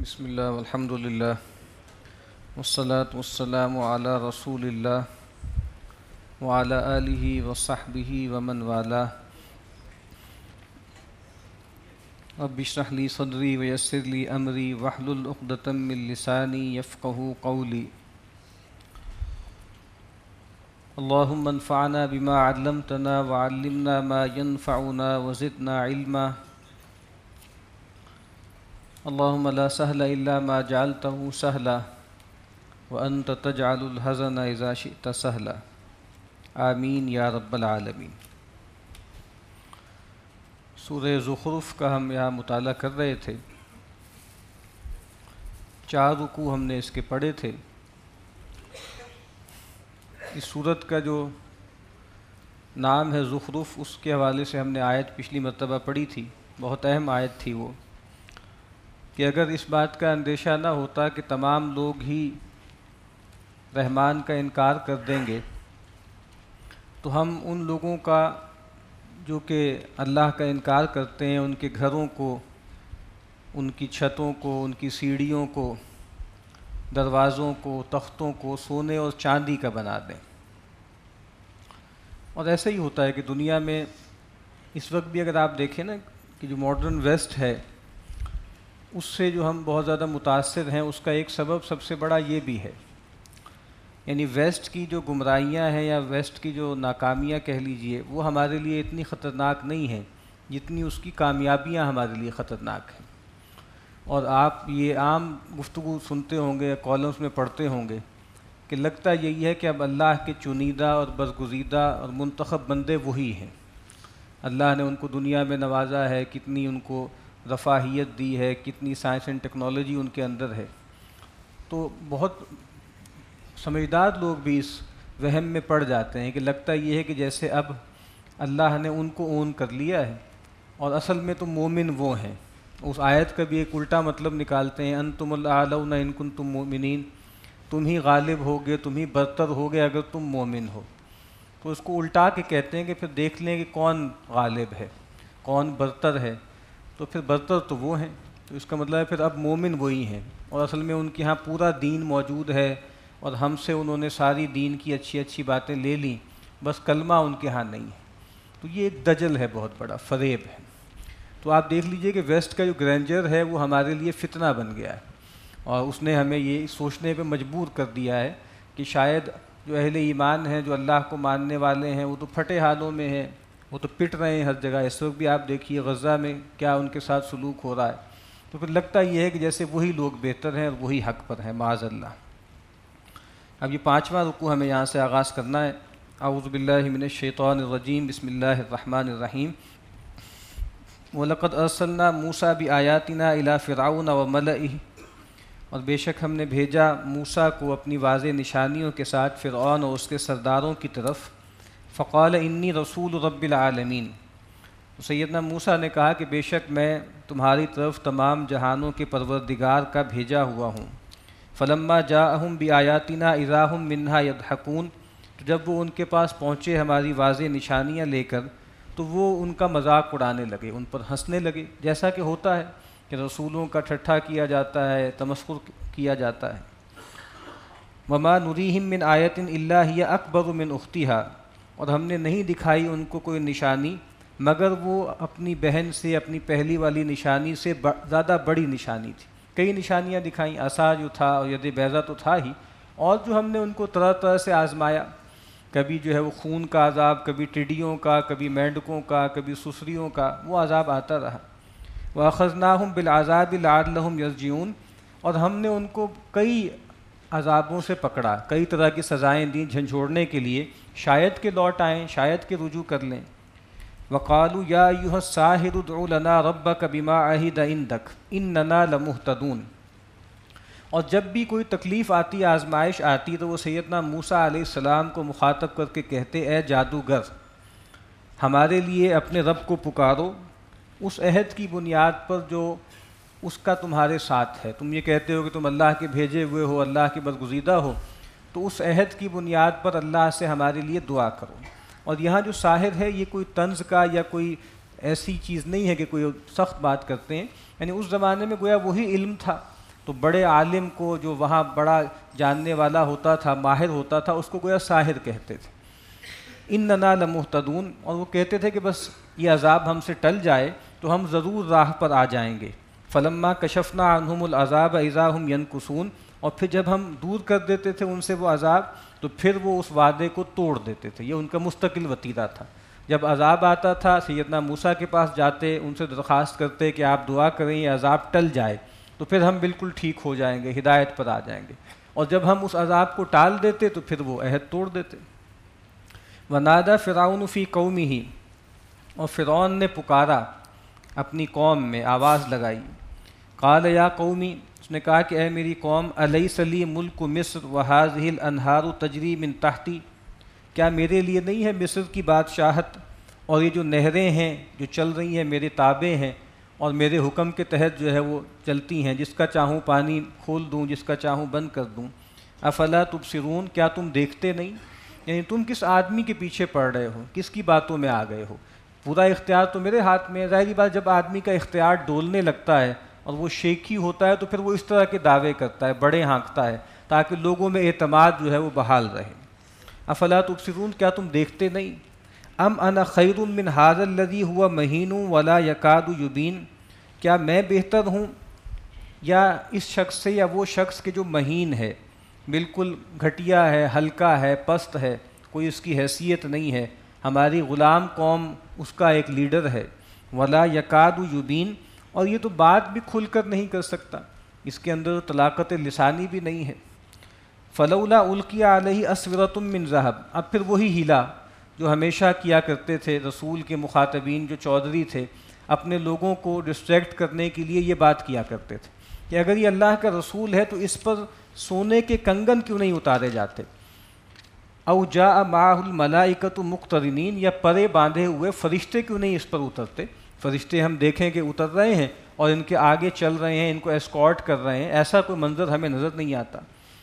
بسم اللہ والحمد للہ والصلاة والسلام علی رسول اللہ وعلی آلہ وصحبہ ومن والاه. رب اشرح لی صدری ویسر لی امری واحلل عقدۃ من لسانی یفقہوا قولی. اللہم انفعنا بما علمتنا وعلمنا ما ينفعنا وزدنا علما. اللہم لا سہل الا ما جعلته سہلا وانت تجعل الحزن اذا شئت سہلا. آمین یا رب العالمین. سورہ زخرف کا ہم یہاں مطالعہ کر رہے تھے. 4 رکوع ہم نے اس کے پڑھے تھے. اس سورت کا جو نام ہے زخرف، اس کے حوالے سے ہم نے آیت پچھلی مرتبہ پڑھی تھی. بہت اہم آیت تھی وہ، کہ اگر اس بات کا اندیشہ نہ ہوتا کہ تمام لوگ ہی رحمان کا انکار کر دیں گے، تو ہم ان لوگوں کا جو کہ اللہ کا انکار کرتے ہیں، ان کے گھروں کو، ان کی چھتوں کو، ان کی سیڑھیوں کو، دروازوں کو، تختوں کو سونے اور چاندی کا بنا دیں. اور ایسا ہی ہوتا ہے کہ دنیا میں اس وقت بھی اگر آپ دیکھیں نا کہ جو ماڈرن ویسٹ ہے، اس سے جو ہم بہت زیادہ متاثر ہیں، اس کا ایک سبب سب سے بڑا یہ بھی ہے. یعنی ویسٹ کی جو گمراہیاں ہیں یا ویسٹ کی جو ناکامیاں کہہ لیجئے، وہ ہمارے لیے اتنی خطرناک نہیں ہیں جتنی اس کی کامیابیاں ہمارے لیے خطرناک ہیں. اور آپ یہ عام گفتگو سنتے ہوں گے، کالمز میں پڑھتے ہوں گے کہ لگتا یہی ہے کہ اب اللہ کے چنیدہ اور برگزیدہ اور منتخب بندے وہی ہیں. اللہ نے ان کو دنیا میں نوازا ہے، کتنی ان کو رفاہیت دی ہے، کتنی سائنس اینڈ ٹیکنالوجی ان کے اندر ہے. تو بہت سمجھدار لوگ بھی اس وہم میں پڑ جاتے ہیں کہ لگتا یہ ہے کہ جیسے اب اللہ نے ان کو اون کر لیا ہے، اور اصل میں تو مومن وہ ہیں. اس آیت کا بھی ایک الٹا مطلب نکالتے ہیں، انتم الاعلون ان کنتم مؤمنین، تم ہی غالب ہوگے، تم ہی برتر ہوگے اگر تم مومن ہو. تو اس کو الٹا کے کہتے ہیں کہ پھر دیکھ لیں کہ کون غالب ہے، کون برتر ہے. تو پھر برتر تو وہ ہیں. تو اس کا مطلب ہے پھر اب مومن وہی ہیں، اور اصل میں ان کے ہاں پورا دین موجود ہے، اور ہم سے انہوں نے ساری دین کی اچھی اچھی باتیں لے لیں، بس کلمہ ان کے ہاں نہیں ہے. تو یہ ایک دجل ہے، بہت بڑا فریب ہے. تو آپ دیکھ لیجئے کہ ویسٹ کا جو گرینڈر ہے وہ ہمارے لیے فتنہ بن گیا ہے، اور اس نے ہمیں یہ سوچنے پہ مجبور کر دیا ہے کہ شاید جو اہل ایمان ہیں، جو اللہ کو ماننے والے ہیں، وہ تو پھٹے حالوں میں ہیں، وہ تو پٹ رہے ہیں ہر جگہ. اس وقت بھی آپ دیکھیے غزہ میں کیا ان کے ساتھ سلوک ہو رہا ہے. تو پھر لگتا یہ ہے کہ جیسے وہی لوگ بہتر ہیں اور وہی حق پر ہیں، معاذ اللہ. اب یہ 5واں رکوع ہمیں یہاں سے آغاز کرنا ہے. اعوذ باللہ من الشیطان الرجیم، بسم اللہ الرحمن الرحیم. وَلَقَدْ أَرْسَلْنَا مُوسَىٰ بِآيَاتِنَا إِلَىٰ فِرْعَوْنَ وَمَلَئِهِ، اور بے شک ہم نے بھیجا موسیٰ کو اپنی واضح نشانیوں کے ساتھ فرعون اور اس کے سرداروں کی طرف. فقال انی رسول رب العالمین، سیدنا موسیٰ نے کہا کہ بے شک میں تمہاری طرف تمام جہانوں کے پروردگار کا بھیجا ہوا ہوں. فلما جاءہم بآیاتنا اذا ہم منہا یضحکون، تو جب وہ ان کے پاس پہنچے ہماری واضح نشانیاں لے کر، تو وہ ان کا مذاق اڑانے لگے، ان پر ہنسنے لگے، جیسا کہ ہوتا ہے کہ رسولوں کا ٹھٹھا کیا جاتا ہے، تمسخر کیا جاتا ہے. وما نریہم من آیۃ الا ہی اکبر من اختہا، اور ہم نے نہیں دکھائی ان کو کوئی نشانی مگر وہ اپنی بہن سے، اپنی پہلی والی نشانی سے زیادہ بڑی نشانی تھی. کئی نشانیاں دکھائیں، عصا جو تھا اور ید بیضہ تو تھا ہی، اور جو ہم نے ان کو طرح طرح سے آزمایا. کبھی جو ہے وہ خون کا عذاب، کبھی ٹڈیوں کا، کبھی مینڈکوں کا، کبھی سسریوں کا، وہ عذاب آتا رہا. وَأَخَذْنَاهُمْ بِالْعَذَابِ لَعَلَّهُمْ يَرْجِعُونَ، اور ہم نے ان کو کئی عذابوں سے پکڑا، کئی طرح کی سزائیں دیں جھنجھوڑنے کے لیے، شاید کہ لوٹ آئیں، شاید کہ رجوع کر لیں. وَقَالُوا يَا أَيُّهَا السَّاحِرُ ادْعُ لَنَا رَبَّكَ بِمَا عَهِدَ عِندَكَ إِنَّنَا لَمُهْتَدُونَ. اور جب بھی کوئی تکلیف آتی، آزمائش آتی، تو وہ سیدنا موسیٰ علیہ السلام کو مخاطب کر کے کہتے، اے جادوگر، ہمارے لیے اپنے رب کو پکارو اس عہد کی بنیاد پر جو اس کا تمہارے ساتھ ہے. تم یہ کہتے ہو کہ تم اللہ کے بھیجے ہوئے ہو، اللہ کے برگزیدہ ہو، تو اس عہد کی بنیاد پر اللہ سے ہمارے لیے دعا کرو. اور یہاں جو ساحر ہے، یہ کوئی طنز کا یا کوئی ایسی چیز نہیں ہے کہ کوئی سخت بات کرتے ہیں. یعنی اس زمانے میں گویا وہی علم تھا تو بڑے عالم کو جو وہاں بڑا جاننے والا ہوتا تھا، ماہر ہوتا تھا، اس کو گویا ساحر کہتے تھے. اننا لمہتدون، اور وہ کہتے تھے کہ بس یہ عذاب ہم سے ٹل جائے تو ہم ضرور راہ پر آ جائیں گے. فلما کشفنا عنہم العذاب اذا ہم ینکثون، اور پھر جب ہم دور کر دیتے تھے ان سے وہ عذاب تو پھر وہ اس وعدے کو توڑ دیتے تھے. یہ ان کا مستقل وتیرہ تھا. جب عذاب آتا تھا سیدنا موسیٰ کے پاس جاتے، ان سے درخواست کرتے کہ آپ دعا کریں یہ عذاب ٹل جائے تو پھر ہم بالکل ٹھیک ہو جائیں گے، ہدایت پر آ جائیں گے. اور جب ہم اس عذاب کو ٹال دیتے تو پھر وہ عہد توڑ دیتے. ونادى فرعون فی قومہ، اور فرعون نے پکارا اپنی قوم میں، آواز لگائی. قال یا قومی، اس نے کہا کہ اے میری قوم، الیس لی ملک مصر وہذہ الانہار تجری من تحتی، کیا میرے لیے نہیں ہے مصر کی بادشاہت اور یہ جو نہریں ہیں جو چل رہی ہیں میرے تابع ہیں اور میرے حکم کے تحت جو ہے وہ چلتی ہیں، جس کا چاہوں پانی کھول دوں، جس کا چاہوں بند کر دوں. افلا تبصرون، کیا تم دیکھتے نہیں؟ یعنی تم کس آدمی کے پیچھے پڑ رہے ہو، کس کی باتوں میں آ گئے ہو؟ پورا اختیار تو میرے ہاتھ میں ہے. ظاہری بات جب آدمی کا اختیار ڈولنے لگتا ہے اور وہ شیخی ہوتا ہے تو پھر وہ اس طرح کے دعوے کرتا ہے، بڑے ہانکتا ہے تاکہ لوگوں میں اعتماد جو ہے وہ بحال رہے. افلا تبصرون، کیا تم دیکھتے نہیں؟ ام انا خیر من ھذا الذی ھو مہین ولا یکاد یبین، کیا میں بہتر ہوں یا اس شخص سے، یا وہ شخص کے جو مہین ہے، بالکل گھٹیا ہے، ہلکا ہے، پست ہے، کوئی اس کی حیثیت نہیں ہے. ہماری غلام قوم اس کا ایک لیڈر ہے. ولا یکاد یبین، اور یہ تو بات بھی کھل کر نہیں کر سکتا، اس کے اندر طلاقت لسانی بھی نہیں ہے. فلولا القی علیہ اسورۃ من ذہب، اب پھر وہی ہیلا جو ہمیشہ کیا کرتے تھے رسول کے مخاطبین جو چودھری تھے، اپنے لوگوں کو ڈسٹریکٹ کرنے کے لیے یہ بات کیا کرتے تھے کہ اگر یہ اللہ کا رسول ہے تو اس پر سونے کے کنگن کیوں نہیں اتارے جاتے. او جاء معہ الملائکۃ مقترنین، یا پرے باندھے ہوئے فرشتے کیوں نہیں اس پر اترتے؟ فرشتے ہم دیکھیں کہ اتر رہے ہیں اور ان کے آگے چل رہے ہیں، ان کو اسکارٹ کر رہے ہیں، ایسا کوئی منظر ہمیں نظر نہیں آتا.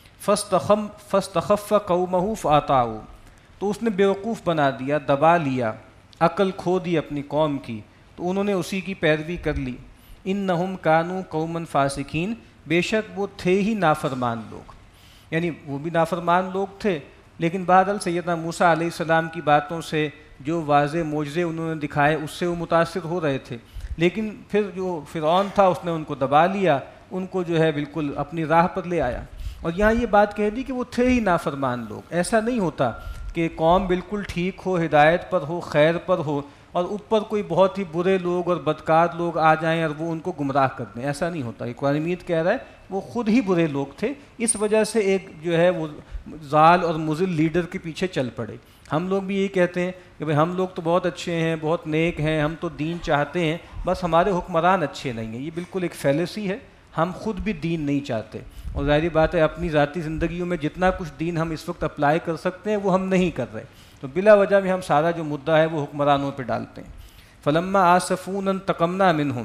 فاستخف قومہ فاطاعوا، تو اس نے بیوقوف بنا دیا، دبا لیا، عقل کھو دی اپنی قوم کی، تو انہوں نے اسی کی پیروی کر لی. انہم کانوا قوما فاسقین، بے شک وہ تھے ہی نافرمان لوگ. یعنی وہ بھی نافرمان لوگ تھے، لیکن بہرحال سیدنا موسیٰ علیہ السلام کی باتوں سے جو واضح معجزے انہوں نے دکھائے اس سے وہ متاثر ہو رہے تھے. لیکن پھر جو فرعون تھا اس نے ان کو دبا لیا، ان کو جو ہے بالکل اپنی راہ پر لے آیا. اور یہاں یہ بات کہہ دی کہ وہ تھے ہی نافرمان لوگ. ایسا نہیں ہوتا کہ قوم بالکل ٹھیک ہو، ہدایت پر ہو، خیر پر ہو، اور اوپر کوئی بہت ہی برے لوگ اور بدکار لوگ آ جائیں اور وہ ان کو گمراہ کر دیں. ایسا نہیں ہوتا. یہ قرآن مجید کہہ رہا ہے وہ خود ہی برے لوگ تھے، اس وجہ سے ایک جو ہے وہ ضال اور مضل لیڈر کے پیچھے چل پڑے. ہم لوگ بھی یہی کہتے ہیں کہ بھئی ہم لوگ تو بہت اچھے ہیں، بہت نیک ہیں، ہم تو دین چاہتے ہیں، بس ہمارے حکمران اچھے نہیں ہیں. یہ بالکل ایک فیلیسی ہے. ہم خود بھی دین نہیں چاہتے، اور ظاہری بات ہے اپنی ذاتی زندگیوں میں جتنا کچھ دین ہم اس وقت اپلائی کر سکتے ہیں وہ ہم نہیں کر رہے، تو بلا وجہ میں ہم سارا جو مدعا ہے وہ حکمرانوں پہ ڈالتے ہیں. فلما آسفونا انتقمنا منہم،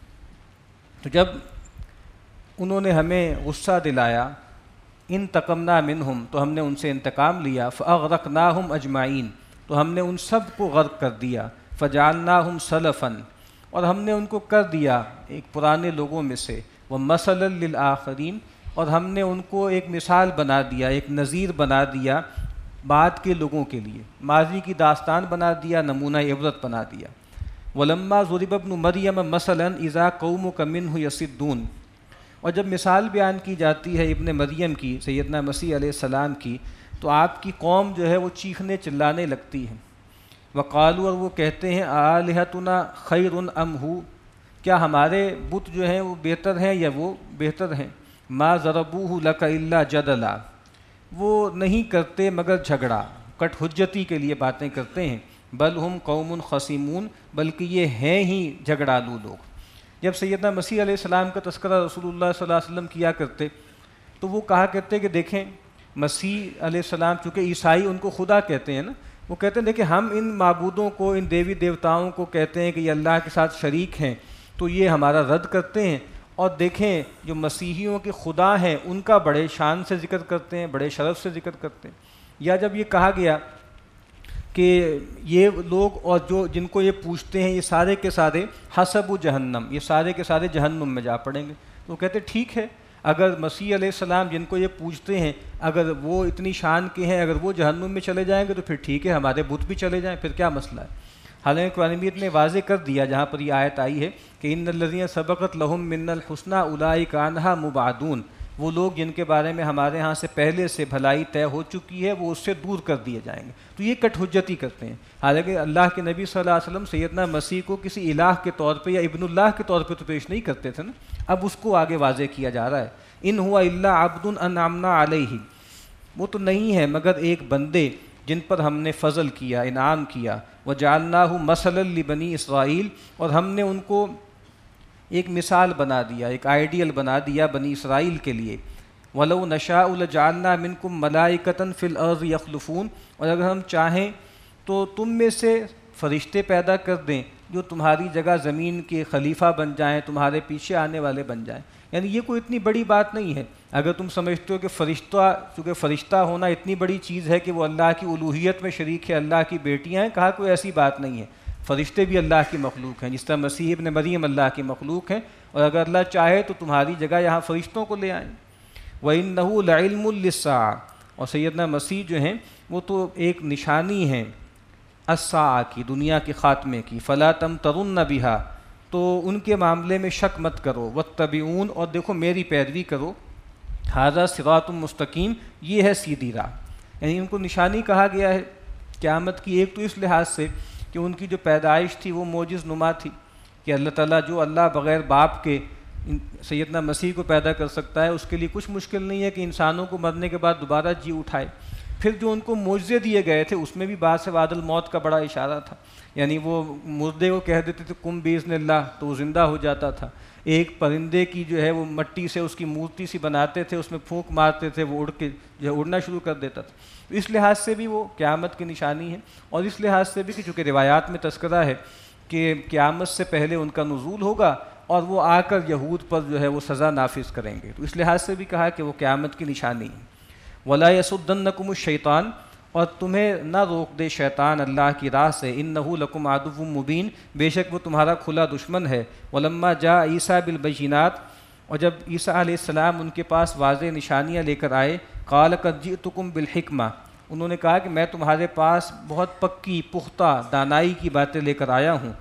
تو جب انہوں نے ہمیں غصہ دلایا، انتقمنا منہم، تو ہم نے ان سے انتقام لیا. فاغرقناہم اجمعین، تو ہم نے ان سب کو غرق کر دیا. فجعلناہم سلفا، اور ہم نے ان کو کر دیا ایک پرانے لوگوں میں سے. ومثلا للآخرین، اور ہم نے ان کو ایک مثال بنا دیا، ایک نظیر بنا دیا بعد کے لوگوں کے لیے، ماضی کی داستان بنا دیا، نمونہ عبرت بنا دیا. ولما ضرب ابن مریم مثلا اذا قومک منہ یصدون، اور جب مثال بیان کی جاتی ہے ابن مریم کی، سیدنا مسیح علیہ السلام کی، تو آپ کی قوم جو ہے وہ چیخنے چلانے لگتی ہے. وقالوا، اور وہ کہتے ہیں، آلہتنا خیر ام ہو، کیا ہمارے بت جو ہیں وہ بہتر ہیں یا وہ بہتر ہیں. ما ضربوہ لک الا جدلا، وہ نہیں کرتے مگر جھگڑا، کٹ حجتی کے لیے باتیں کرتے ہیں. بل ہم قوم خصیمون، بلکہ یہ ہیں ہی جھگڑالو لوگ. جب سیدنا مسیح علیہ السلام کا تذکرہ رسول اللہ صلی اللہ علیہ وسلم کیا کرتے تو وہ کہا کرتے کہ دیکھیں مسیح علیہ السلام، چونکہ عیسائی ان کو خدا کہتے ہیں نا، وہ کہتے ہیں دیکھیں ہم ان معبودوں کو، ان دیوی دیوتاؤں کو کہتے ہیں کہ یہ اللہ کے ساتھ شریک ہیں، تو یہ ہمارا رد کرتے ہیں. اور دیکھیں جو مسیحیوں کے خدا ہیں ان کا بڑے شان سے ذکر کرتے ہیں، بڑے شرف سے ذکر کرتے ہیں. یا جب یہ کہا گیا کہ یہ لوگ اور جو جن کو یہ پوچھتے ہیں یہ سارے کے سارے حسب جہنم، یہ سارے کے سارے جہنم میں جا پڑیں گے، تو کہتے ٹھیک ہے، اگر مسیح علیہ السلام جن کو یہ پوجتے ہیں اگر وہ اتنی شان کے ہیں، اگر وہ جہنم میں چلے جائیں گے تو پھر ٹھیک ہے، ہمارے بت بھی چلے جائیں، پھر کیا مسئلہ ہے؟ حالانکہ قرآن مجید نے واضح کر دیا جہاں پر یہ آیت آئی ہے کہ ان الذین سبقت لہم من الحسنی اولئک عنہا مبعدون، وہ لوگ جن کے بارے میں ہمارے ہاں سے پہلے سے بھلائی طے ہو چکی ہے وہ اس سے دور کر دیے جائیں گے۔ تو یہ کٹ حجتی کرتے ہیں، حالانکہ اللہ کے نبی صلی اللہ علیہ وسلم سیدنا مسیح کو کسی الہ کے طور پہ یا ابن اللہ کے طور پہ تو پیش نہیں کرتے تھے نا، اب اس کو آگے واضح کیا جا رہا ہے۔ ان ہوا الا عبد انعمنا علیہ، وہ تو نہیں ہے مگر ایک بندے جن پر ہم نے فضل کیا، انعام کیا، وجعلناہ مثلا لبنی اسرائیل، اور ہم نے ان کو ایک مثال بنا دیا، ایک آئیڈیل بنا دیا بنی اسرائیل کے لیے۔ وَلَوْ نَشَاءُ لَجَعَلْنَا مِنْكُمْ مَلَائِكَةً فِي الْأَرْضِ يَخْلُفُونَ، اور اگر ہم چاہیں تو تم میں سے فرشتے پیدا کر دیں جو تمہاری جگہ زمین کے خلیفہ بن جائیں، تمہارے پیچھے آنے والے بن جائیں۔ یعنی یہ کوئی اتنی بڑی بات نہیں ہے، اگر تم سمجھتے ہو کہ چونکہ فرشتہ ہونا اتنی بڑی چیز ہے کہ وہ اللہ کی الوہیت میں شریک ہے، اللہ کی بیٹیاں ہیں، کہا کوئی ایسی بات نہیں ہے، فرشتے بھی اللہ کی مخلوق ہیں، جس طرح مسیح ابن مریم اللہ کی مخلوق ہیں، اور اگر اللہ چاہے تو تمہاری جگہ یہاں فرشتوں کو لے آئیں۔ وَإِنَّهُ لَعِلْمٌ لِلسَّاعَةِ، اور سیدنا مسیح جو ہیں وہ تو ایک نشانی ہیں الساعہ کی، دنیا کے خاتمے کی۔ فَلَا تَمْتَرُنَّ بِهَا، تو ان کے معاملے میں شک مت کرو، وَاتَّبِعُونَ، اور دیکھو میری پیروی کرو، ھذا صراط مستقیم، یہ ہے سیدھی راہ۔ یعنی ان کو نشانی کہا گیا ہے قیامت کی، ایک تو اس لحاظ سے کہ ان کی جو پیدائش تھی وہ معجز نما تھی، کہ اللہ تعالیٰ جو اللہ بغیر باپ کے سیدنا مسیح کو پیدا کر سکتا ہے، اس کے لیے کچھ مشکل نہیں ہے کہ انسانوں کو مرنے کے بعد دوبارہ جی اٹھائے۔ پھر جو ان کو معجزے دیے گئے تھے اس میں بھی بعد سے بعد الموت کا بڑا اشارہ تھا، یعنی وہ مردے کو کہہ دیتے تھے کم باذن اللہ تو وہ زندہ ہو جاتا تھا، ایک پرندے کی جو ہے وہ مٹی سے اس کی مورتی سی بناتے تھے، اس میں پھونک مارتے تھے، وہ اڑ کے جو ہے اڑنا شروع کر دیتا تھا۔ اس لحاظ سے بھی وہ قیامت کی نشانی ہے، اور اس لحاظ سے بھی کہ چونکہ روایات میں تذکرہ ہے کہ قیامت سے پہلے ان کا نزول ہوگا اور وہ آ کر یہود پر جو ہے وہ سزا نافذ کریں گے، تو اس لحاظ سے بھی کہا کہ وہ قیامت کی نشانی ہے۔ وَلَا يَصُدَّنَّكُمُ الشَّيْطَانُ، اور تمہیں نہ روک دے شیطان اللہ کی راہ سے، إِنَّهُ لَكُمْ عَدُوٌّ مُبِينٌ، بے شک وہ تمہارا کھلا دشمن ہے۔ وَلَمَّا جَاءَ عِيسَىٰ بِالْبَيِّنَاتِ، اور جب عیسیٰ علیہ السلام ان کے پاس واضح نشانیاں لے کر آئے، قَالَ قَدْ جِئْتُكُمْ بِالْحِكْمَةِ، انہوں نے کہا کہ میں تمہارے پاس بہت پکی پختہ دانائی کی باتیں لے کر آیا ہوں۔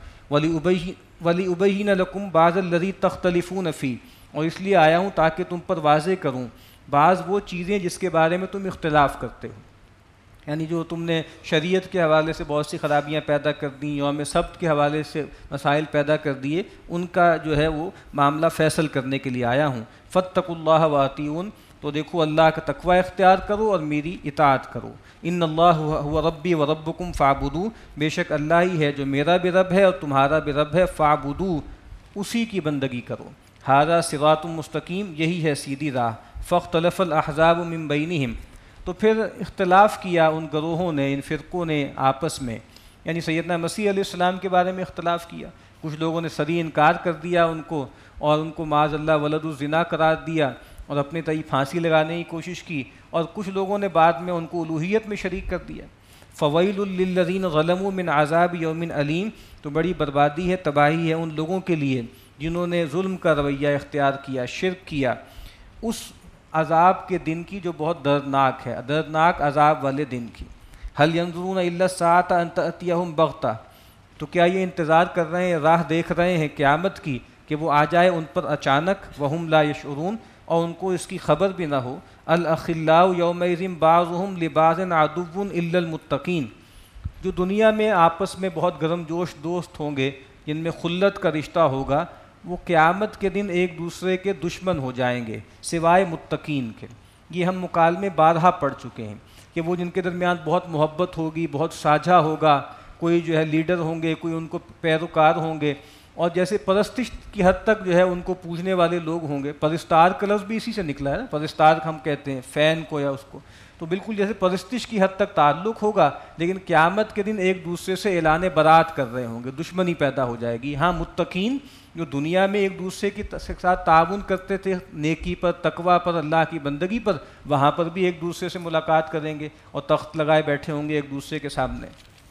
وَلِأُبَيِّنَ لَكُمْ بَعْضَ الَّذِي تَخْتَلِفُونَ فِيهِ، اور اس لیے آیا ہوں تاکہ تم پر واضح کروں بعض وہ چیزیں جس کے بارے میں تم اختلاف کرتے ہو، یعنی جو تم نے شریعت کے حوالے سے بہت سی خرابیاں پیدا کر دیں، یوم سبت کے حوالے سے مسائل پیدا کر دیے، ان کا جو ہے وہ معاملہ فیصل کرنے کے لیے آیا ہوں۔ فَاتَّقُوا اللَّهَ وَأَطِیعُونِ، تو دیکھو اللہ کا تقوی اختیار کرو اور میری اطاعت کرو۔ ان اللہ هو ربی و ربکم فاعبدوہ، بے شک اللہ ہی ہے جو میرا بھی رب ہے اور تمہارا بھی رب ہے، فاعبدوہ، اسی کی بندگی کرو۔ ھذا صراط مستقیم، یہی ہے سیدھی راہ۔ فاختلف الاحزاب من بینہم، تو پھر اختلاف کیا ان گروہوں نے، ان فرقوں نے آپس میں، یعنی سیدنا مسیح علیہ السلام کے بارے میں اختلاف کیا، کچھ لوگوں نے صریح انکار کر دیا ان کو، اور ان کو معاذ اللہ ولد الزنا قرار دیا اور اپنے تئیں پھانسی لگانے کی کوشش کی، اور کچھ لوگوں نے بعد میں ان کو الوہیت میں شریک کر دیا۔ فویل للذین ظلموا من عذاب یوم علیم، تو بڑی بربادی ہے، تباہی ہے ان لوگوں کے لیے جنہوں نے ظلم کا رویہ اختیار کیا، شرک کیا، اس عذاب کے دن کی جو بہت دردناک ہے، دردناک عذاب والے دن کی۔ هل ينظرون الا الساعة ان تأتيهم بغتة، تو کیا یہ انتظار کر رہے ہیں، راہ دیکھ رہے ہیں قیامت کی کہ وہ آ جائے ان پر اچانک، وهم لا يشعرون، اور ان کو اس کی خبر بھی نہ ہو۔ الاخلاء یومئذ بعضهم لبعض عدو الا المتقین، جو دنیا میں آپس میں بہت گرم جوش دوست ہوں گے، جن میں خلت کا رشتہ ہوگا، وہ قیامت کے دن ایک دوسرے کے دشمن ہو جائیں گے سوائے متقین کے۔ یہ ہم مکالمے بارہا پڑھ چکے ہیں کہ وہ جن کے درمیان بہت محبت ہوگی، بہت ساجھا ہوگا، کوئی جو ہے لیڈر ہوں گے، کوئی ان کو پیروکار ہوں گے، اور جیسے پرستش کی حد تک جو ہے ان کو پوجنے والے لوگ ہوں گے۔ پرستار کا لفظ بھی اسی سے نکلا ہے نا، پرستار ہم کہتے ہیں فین کو یا اس کو، تو بالکل جیسے پرستش کی حد تک تعلق ہوگا، لیکن قیامت کے دن ایک دوسرے سے اعلان برات کر رہے ہوں گے، دشمنی پیدا ہو جائے گی۔ ہاں متقین جو دنیا میں ایک دوسرے کے ساتھ تعاون کرتے تھے نیکی پر، تقوی پر، اللہ کی بندگی پر، وہاں پر بھی ایک دوسرے سے ملاقات کریں گے اور تخت لگائے بیٹھے ہوں گے ایک دوسرے کے سامنے۔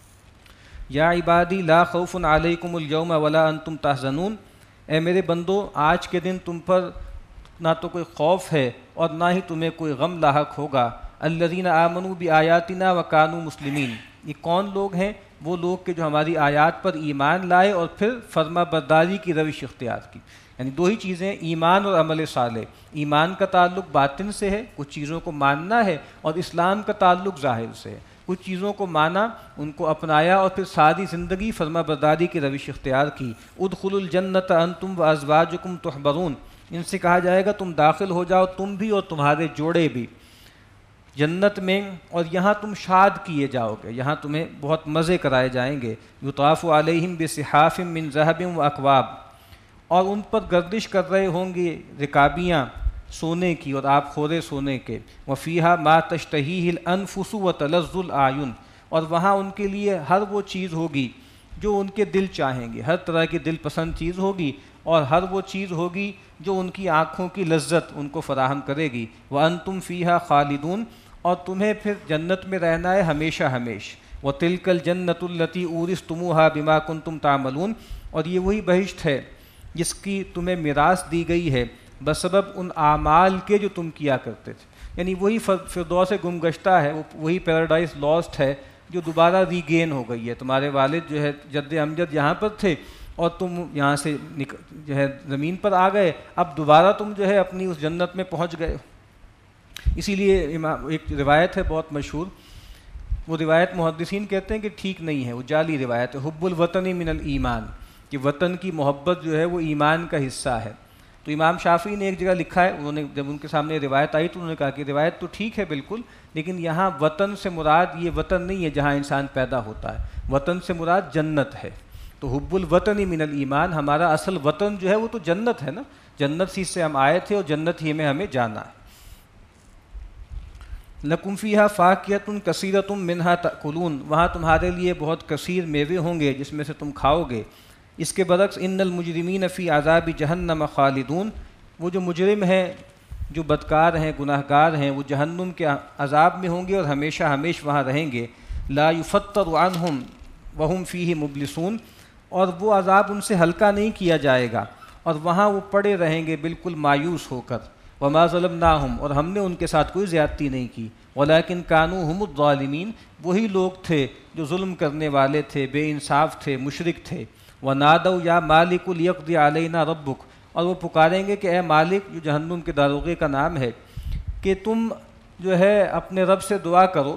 یا عبادی لا خوف علیکم اليوم ولا انتم تحزنون، اے میرے بندو آج کے دن تم پر نہ تو کوئی خوف ہے اور نہ ہی تمہیں کوئی غم لاحق ہوگا۔ الذین آمنوا بآیاتنا وکانوا مسلمین، یہ کون لوگ ہیں؟ وہ لوگ کہ جو ہماری آیات پر ایمان لائے اور پھر فرما برداری کی روش اختیار کی۔ یعنی دو ہی چیزیں، ایمان اور عمل صالح۔ ایمان کا تعلق باطن سے ہے، کچھ چیزوں کو ماننا ہے، اور اسلام کا تعلق ظاہر سے ہے، کچھ چیزوں کو مانا، ان کو اپنایا اور پھر ساری زندگی فرما برداری کی روش اختیار کی۔ ادخلوا الجنۃ انتم وازواجکم تحبرون، ان سے کہا جائے گا تم داخل ہو جاؤ، تم بھی اور تمہارے جوڑے بھی جنت میں، اور یہاں تم شاد کیے جاؤ گے، یہاں تمہیں بہت مزے کرائے جائیں گے۔ یطاف علیہم بصحاف من ذہب واکواب، اور ان پر گردش کر رہے ہوں گے رکابیاں سونے کی اور آپ خورے سونے کے۔ وفیہا ما تشتہیہ الانفس وتلذ الاعین، اور وہاں ان کے لیے ہر وہ چیز ہوگی جو ان کے دل چاہیں گے، ہر طرح کی دل پسند چیز ہوگی، اور ہر وہ چیز ہوگی جو ان کی آنکھوں کی لذت ان کو فراہم کرے گی۔ وانتم فیہا خالدون، اور تمہیں پھر جنت میں رہنا ہے ہمیشہ ہمیش۔ وتلک الجنۃ التی اورثتموہا بما کنتم تعملون، اور یہ وہی بہشت ہے جس کی تمہیں میراث دی گئی ہے بسبب ان اعمال کے جو تم کیا کرتے تھے۔ یعنی وہی فردوس گمگشتہ ہے، وہی پیراڈائز لاسٹ ہے جو دوبارہ ریگین ہو گئی ہے۔ تمہارے والد جو ہے جد امجد یہاں پر تھے اور تم یہاں سے جو ہے زمین پر آ گئے، اب دوبارہ تم جو ہے اپنی اس جنت میں پہنچ گئے۔ اسی لیے ایک روایت ہے بہت مشہور، وہ روایت محدثین کہتے ہیں کہ ٹھیک نہیں ہے، وہ جعلی روایت ہے، حب الوطن من الایمان، کہ وطن کی محبت جو ہے وہ ایمان کا حصہ ہے۔ تو امام شافعی نے ایک جگہ لکھا ہے، انہوں نے جب ان کے سامنے روایت آئی تو انہوں نے کہا کہ روایت تو ٹھیک ہے بالکل، لیکن یہاں وطن سے مراد یہ وطن نہیں ہے جہاں انسان پیدا ہوتا ہے، وطن سے مراد جنت ہے۔ تو حب الوطن من الایمان، ہمارا اصل وطن جو ہے وہ تو جنت ہے نا، جنت ہی سے ہم آئے تھے اور جنت ہی میں ہمیں جانا ہے۔ لکم فیہا فاکہۃ کثیرۃ منہا تأکلون، وہاں تمہارے لیے بہت کثیر میوے ہوں گے جس میں سے تم کھاؤ گے۔ اس کے برعکس ان المجرمین فی عذاب جہنم خالدون، وہ جو مجرم ہیں، جو بدکار ہیں، گناہ گار ہیں، وہ جہنم کے عذاب میں ہوں گے اور ہمیشہ ہمیش وہاں رہیں گے۔ لا یفتر عنہم وہم فیہ مبلسون، اور وہ عذاب ان سے ہلکا نہیں کیا جائے گا اور وہاں وہ پڑے رہیں گے بالکل مایوس ہو کر۔ وما ظلمناہم، اور ہم نے ان کے ساتھ کوئی زیادتی نہیں کی، ولکن کانوا ہم الظالمین، وہی لوگ تھے جو ظلم کرنے والے تھے، بے انصاف تھے، مشرک تھے۔ ونادوا یا مالک لیقضی علینا ربک، اور وہ پکاریں گے کہ اے مالک، جو جہنم کے داروغے کا نام ہے، کہ تم جو ہے اپنے رب سے دعا کرو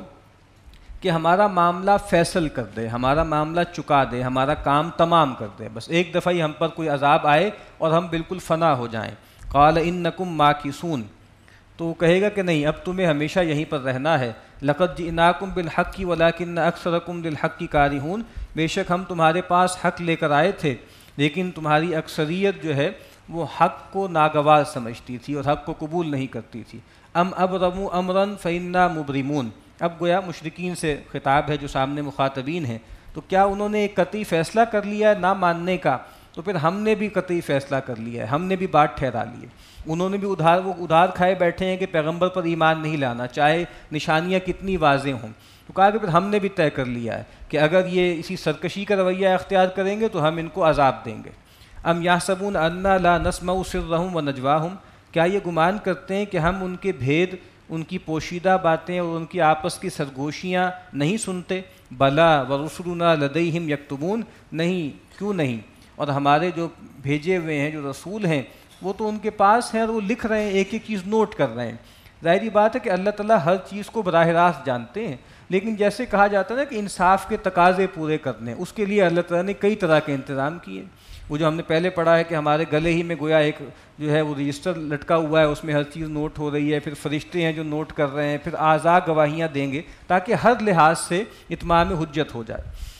کہ ہمارا معاملہ فیصل کر دے، ہمارا معاملہ چکا دے، ہمارا کام تمام کر دے، بس ایک دفعہ ہی ہم پر کوئی عذاب آئے اور ہم بالکل فنا ہو جائیں۔ قال انکم ماکثون، تو وہ کہے گا کہ نہیں، اب تمہیں ہمیشہ یہیں پر رہنا ہے۔ لقد جئناکم بالحق ولکن اکثرکم للحق کارہون، بے شک ہم تمہارے پاس حق لے کر آئے تھے لیکن تمہاری اکثریت جو ہے وہ حق کو ناگوار سمجھتی تھی اور حق کو قبول نہیں کرتی تھی۔ ام ابرموا امرا فإنا مبرمون، اب گویا مشرکین سے خطاب ہے جو سامنے مخاطبین ہیں، تو کیا انہوں نے ایک قطعی فیصلہ کر لیا ہے نہ ماننے کا؟ تو پھر ہم نے بھی قطعی فیصلہ کر لیا ہے، ہم نے بھی بات ٹھہرا لی ہے۔ انہوں نے بھی ادھار کھائے بیٹھے ہیں کہ پیغمبر پر ایمان نہیں لانا، چاہے نشانیاں کتنی واضح ہوں، تو کہا کہ پھر ہم نے بھی طے کر لیا ہے کہ اگر یہ اسی سرکشی کا رویہ اختیار کریں گے تو ہم ان کو عذاب دیں گے۔ ام یحسبون انا لا نسمع سرهم ونجواهم، کیا یہ گمان کرتے ہیں کہ ہم ان کے بھید، ان کی پوشیدہ باتیں اور ان کی آپس کی سرگوشیاں نہیں سنتے؟ بلا ورسلنا لدیہم یکتبون، نہیں، کیوں نہیں، اور ہمارے جو بھیجے ہوئے ہیں جو رسول ہیں وہ تو ان کے پاس ہیں اور وہ لکھ رہے ہیں، ایک ایک چیز نوٹ کر رہے ہیں۔ ظاہری بات ہے کہ اللہ تعالیٰ ہر چیز کو براہ راست جانتے ہیں، لیکن جیسے کہا جاتا ہے نا کہ انصاف کے تقاضے پورے کرنے، اس کے لیے اللہ تعالیٰ نے کئی طرح کے انتظام کیے۔ وہ جو ہم نے پہلے پڑھا ہے کہ ہمارے گلے ہی میں گویا ایک جو ہے وہ رجسٹر لٹکا ہوا ہے، اس میں ہر چیز نوٹ ہو رہی ہے، پھر فرشتے ہیں جو نوٹ کر رہے ہیں، پھر اعضاء گواہیاں دیں گے تاکہ ہر لحاظ سے اتمام حجت ہو جائے۔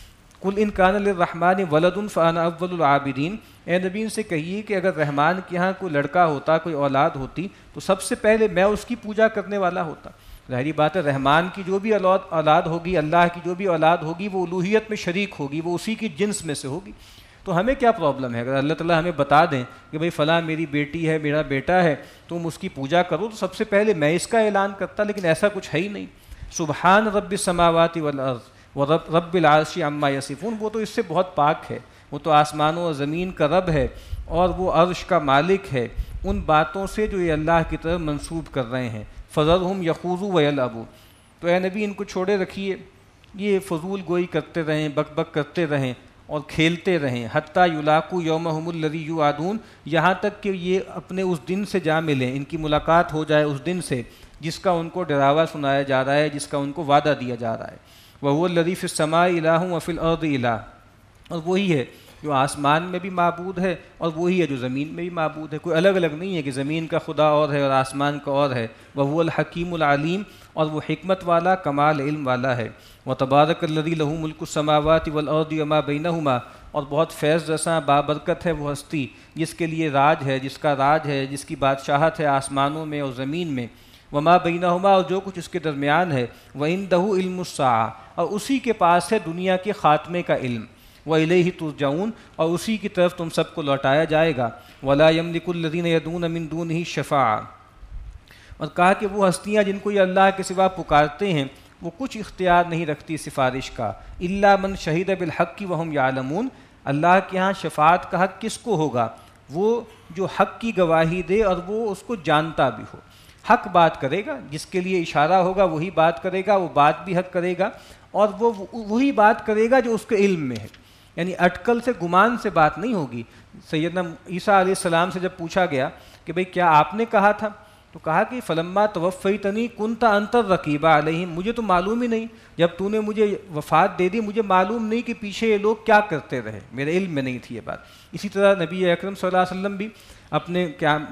قل ان کان للرحمن ولد فانا اول العابدین، اے نبی ان سے کہیے کہ اگر رحمان کے ہاں کوئی لڑکا ہوتا، کوئی اولاد ہوتی تو سب سے پہلے میں اس کی پوجا کرنے والا ہوتا۔ ظاہری بات ہے رحمان کی جو بھی اولاد ہوگی، اللہ کی جو بھی اولاد ہوگی، وہ الوہیت میں شریک ہوگی، وہ اسی کی جنس میں سے ہوگی۔ تو ہمیں کیا پرابلم ہے اگر اللہ تعالیٰ ہمیں بتا دیں کہ بھئی فلاں میری بیٹی ہے، میرا بیٹا ہے، تم اس کی پوجا کرو، تو سب سے پہلے میں اس کا اعلان کرتا، لیکن ایسا کچھ ہے ہی نہیں۔ سبحان رب السماوات والارض رب العرش عما یصفون، وہ تو اس سے بہت پاک ہے، وہ تو آسمانوں اور زمین کا رب ہے اور وہ عرش کا مالک ہے، ان باتوں سے جو یہ اللہ کی طرف منسوب کر رہے ہیں. فذرہم یخوضوا ویلعبوا، تو اے نبی ان کو چھوڑے رکھیے، یہ فضول گوئی کرتے رہیں، بک بک کرتے رہیں اور کھیلتے رہیں. حتیٰ یلاقوا یومہم الذی یوعدون، یہاں تک کہ یہ اپنے اس دن سے جا ملیں، ان کی ملاقات ہو جائے اس دن سے جس کا ان کو ڈراوا سنایا جا رہا ہے، جس کا ان کو وعدہ دیا جا رہا ہے. وَهُوَ الَّذِي فِي السَّمَاءِ إِلَٰهٌ وَفِي الْأَرْضِ إِلَٰهٌ، اور وہی ہے جو آسمان میں بھی معبود ہے اور وہی ہے جو زمین میں بھی معبود ہے. کوئی الگ الگ نہیں ہے کہ زمین کا خدا اور ہے اور آسمان کا اور ہے. وَهُوَ الْحَكِيمُ الْعَلِيمُ، اور وہ حکمت والا کمال علم والا ہے. وَتَبَارَكَ الَّذِي لَهُ مُلْكُ السَّمَاوَاتِ وَالْأَرْضِ وَمَا بَيْنَهُمَا، اور بہت فیض رساں بابرکت ہے وہ ہستی جس کے لیے راج ہے، جس کا راج ہے، جس کی بادشاہت ہے آسمانوں میں اور زمین میں. وما بینہما، اور جو کچھ اس کے درمیان ہے. وعندہ علم الساعہ، اور اسی کے پاس ہے دنیا کے خاتمے کا علم. وإلیہ ترجعون، اور اسی کی طرف تم سب کو لوٹایا جائے گا. ولا یملک الذین یدعون من دونہ الشفاعہ، اور کہا کہ وہ ہستیاں جن کو یہ اللہ کے سوا پکارتے ہیں وہ کچھ اختیار نہیں رکھتی سفارش کا. الا من شہد بالحق وہم یعلمون، اللہ کے ہاں شفاعت کا حق کس کو ہوگا؟ وہ جو حق کی گواہی دے اور وہ اس کو جانتا بھی ہو. حق بات کرے گا، جس کے لیے اشارہ ہوگا وہی بات کرے گا، وہ بات بھی حق کرے گا، اور وہ وہی بات کرے گا جو اس کے علم میں ہے. یعنی اٹکل سے گمان سے بات نہیں ہوگی. سیدنا عیسیٰ علیہ السلام سے جب پوچھا گیا کہ بھئی کیا آپ نے کہا تھا، تو کہا کہ فلما توفیتنی کنت انت الرقیب علیہم، مجھے تو معلوم ہی نہیں، جب تو نے مجھے وفات دے دی مجھے معلوم نہیں کہ پیچھے یہ لوگ کیا کرتے رہے، میرے علم میں نہیں تھی یہ بات. اسی طرح نبی اکرم صلی اللہ علیہ وسلم بھی اپنے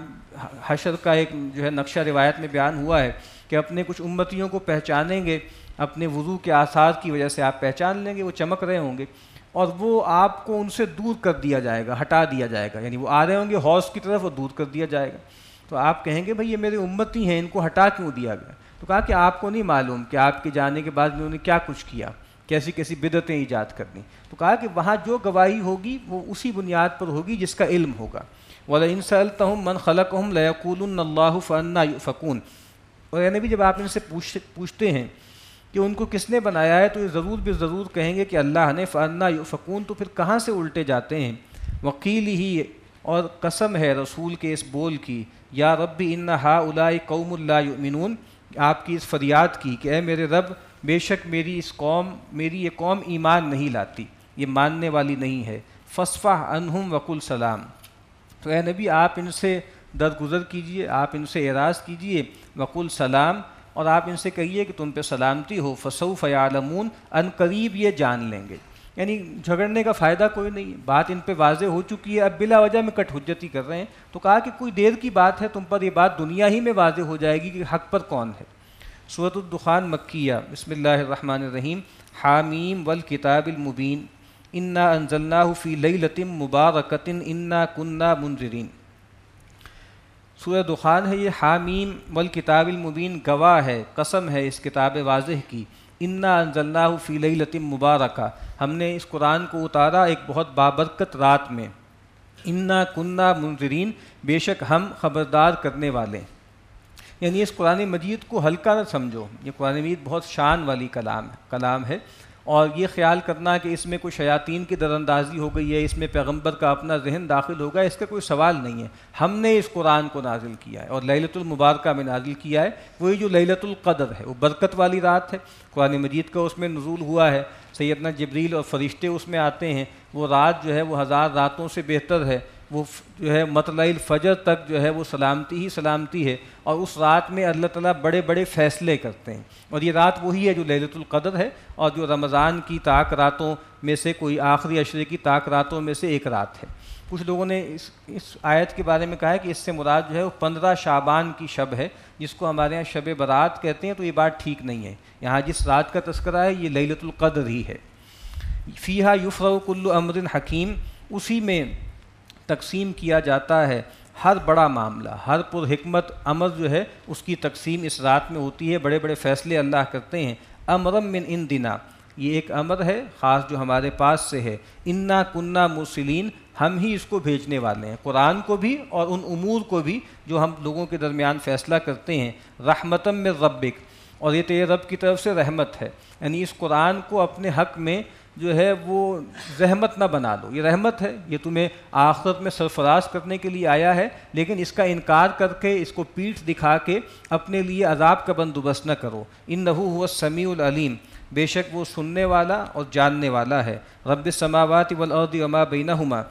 حشر کا ایک جو ہے نقشہ روایت میں بیان ہوا ہے کہ اپنے کچھ امتیوں کو پہچانیں گے، اپنے وضو کے آثار کی وجہ سے آپ پہچان لیں گے، وہ چمک رہے ہوں گے، اور وہ آپ کو ان سے دور کر دیا جائے گا، ہٹا دیا جائے گا. یعنی وہ آ رہے ہوں گے حوض کی طرف اور دور کر دیا جائے گا. تو آپ کہیں گے بھئی یہ میرے امتی ہیں، ان کو ہٹا کیوں دیا گیا؟ تو کہا کہ آپ کو نہیں معلوم کہ آپ کے جانے کے بعد انہوں نے کیا کچھ کیا، کیسی کیسی بدعتیں ایجاد کرنی. تو کہا کہ وہاں جو گواہی ہوگی وہ اسی بنیاد پر ہوگی جس کا علم ہوگا. وَلَئِن سَأَلْتَهُم مَّن خَلَقَهُمْ لَيَقُولُنَّ اللَّهُ فَأَنَّىٰ يُؤْفَكُونَ، اور یعنی بھی جب آپ ان سے پوچھتے ہیں کہ ان کو کس نے بنایا ہے تو یہ ضرور بھی ضرور کہیں گے کہ اللہ نے. فَأَنَّىٰ يُؤْفَكُونَ، تو پھر کہاں سے الٹے جاتے ہیں. وَقِيلِهِ، اور قسم ہے رسول کے اس بول کی، یا رب ان ہؤلاء قوم لا یؤمنون، آپ کی اس فریاد کی کہ اے میرے رب بے شک میری یہ قوم ایمان نہیں لاتی، یہ ماننے والی نہیں ہے. فاصفح عنہم وقل سلام، تو اے نبی آپ ان سے درگزر کیجئے، آپ ان سے اعراض کیجئے. وقل سلام، اور آپ ان سے کہیے کہ تم پہ سلامتی ہو. فسوف یعلمون، ان قریب یہ جان لیں گے. یعنی جھگڑنے کا فائدہ کوئی نہیں، بات ان پہ واضح ہو چکی ہے، اب بلا وجہ میں کٹ حجتی کر رہے ہیں. تو کہا کہ کوئی دیر کی بات ہے، تم پر یہ بات دنیا ہی میں واضح ہو جائے گی کہ حق پر کون ہے. سورۃ الدخان مکیہ. بسم اللہ الرحمن الرحیم. حامیم والکتاب المبین انا انزلناہ فی لیلۃ مبارکۃ انا کنا منذرین. سورہ دخان ہے یہ. حامیم والکتاب المبین، گواہ ہے، قسم ہے اس کتاب واضح کی. انا انزلناہ فی لیلۃ مبارکہ، ہم نے اس قرآن کو اتارا ایک بہت بابرکت رات میں. انا کنا منذرین، بے شک ہم خبردار کرنے والے. یعنی اس قرآن مجید کو ہلکا نہ سمجھو، یہ قرآن مجید بہت شان والی کلام ہے، اور یہ خیال کرنا کہ اس میں کوئی شیاطین کی دراندازی ہو گئی ہے، اس میں پیغمبر کا اپنا ذہن داخل ہوگا، اس کا کوئی سوال نہیں ہے. ہم نے اس قرآن کو نازل کیا ہے اور لیلۃ المبارکہ میں نازل کیا ہے. وہی جو لیلۃ القدر ہے، وہ برکت والی رات ہے. قرآن مجید کا اس میں نزول ہوا ہے، سیدنا جبریل اور فرشتے اس میں آتے ہیں. وہ رات جو ہے وہ 1000 راتوں سے بہتر ہے. وہ جو ہے مطلع الفجر تک جو ہے وہ سلامتی ہی سلامتی ہے، اور اس رات میں اللہ تعالیٰ بڑے بڑے فیصلے کرتے ہیں. اور یہ رات وہی ہے جو لیلۃ القدر ہے، اور جو رمضان کی طاق راتوں میں سے کوئی آخری عشرے کی طاق راتوں میں سے ایک رات ہے. کچھ لوگوں نے اس آیت کے بارے میں کہا ہے کہ اس سے مراد جو ہے وہ 15 شعبان کی شب ہے، جس کو ہمارے ہاں شب برات کہتے ہیں. تو یہ بات ٹھیک نہیں ہے. یہاں جس رات کا تذکرہ ہے یہ لیلۃ القدر ہی ہے. فیہا یفرغ کل امر حکیم، اسی میں تقسیم کیا جاتا ہے ہر بڑا معاملہ، ہر پر حکمت امر جو ہے اس کی تقسیم اس رات میں ہوتی ہے. بڑے بڑے فیصلے اللہ کرتے ہیں. امرم من عندنا، یہ ایک امر ہے خاص جو ہمارے پاس سے ہے. انا کننا مرسلین، ہم ہی اس کو بھیجنے والے ہیں، قرآن کو بھی اور ان امور کو بھی جو ہم لوگوں کے درمیان فیصلہ کرتے ہیں. رحمتم من ربک، اور یہ تیرے رب کی طرف سے رحمت ہے. یعنی اس قرآن کو اپنے حق میں جو ہے وہ زحمت نہ بنا لو، یہ رحمت ہے، یہ تمہیں آخرت میں سرفراز کرنے کے لیے آیا ہے، لیکن اس کا انکار کر کے، اس کو پیٹھ دکھا کے اپنے لیے عذاب کا بندوبست نہ کرو۔ انہ هو السمیع العلیم، بے شک وہ سننے والا اور جاننے والا ہے۔ رب السماوات والارض وما بینہما،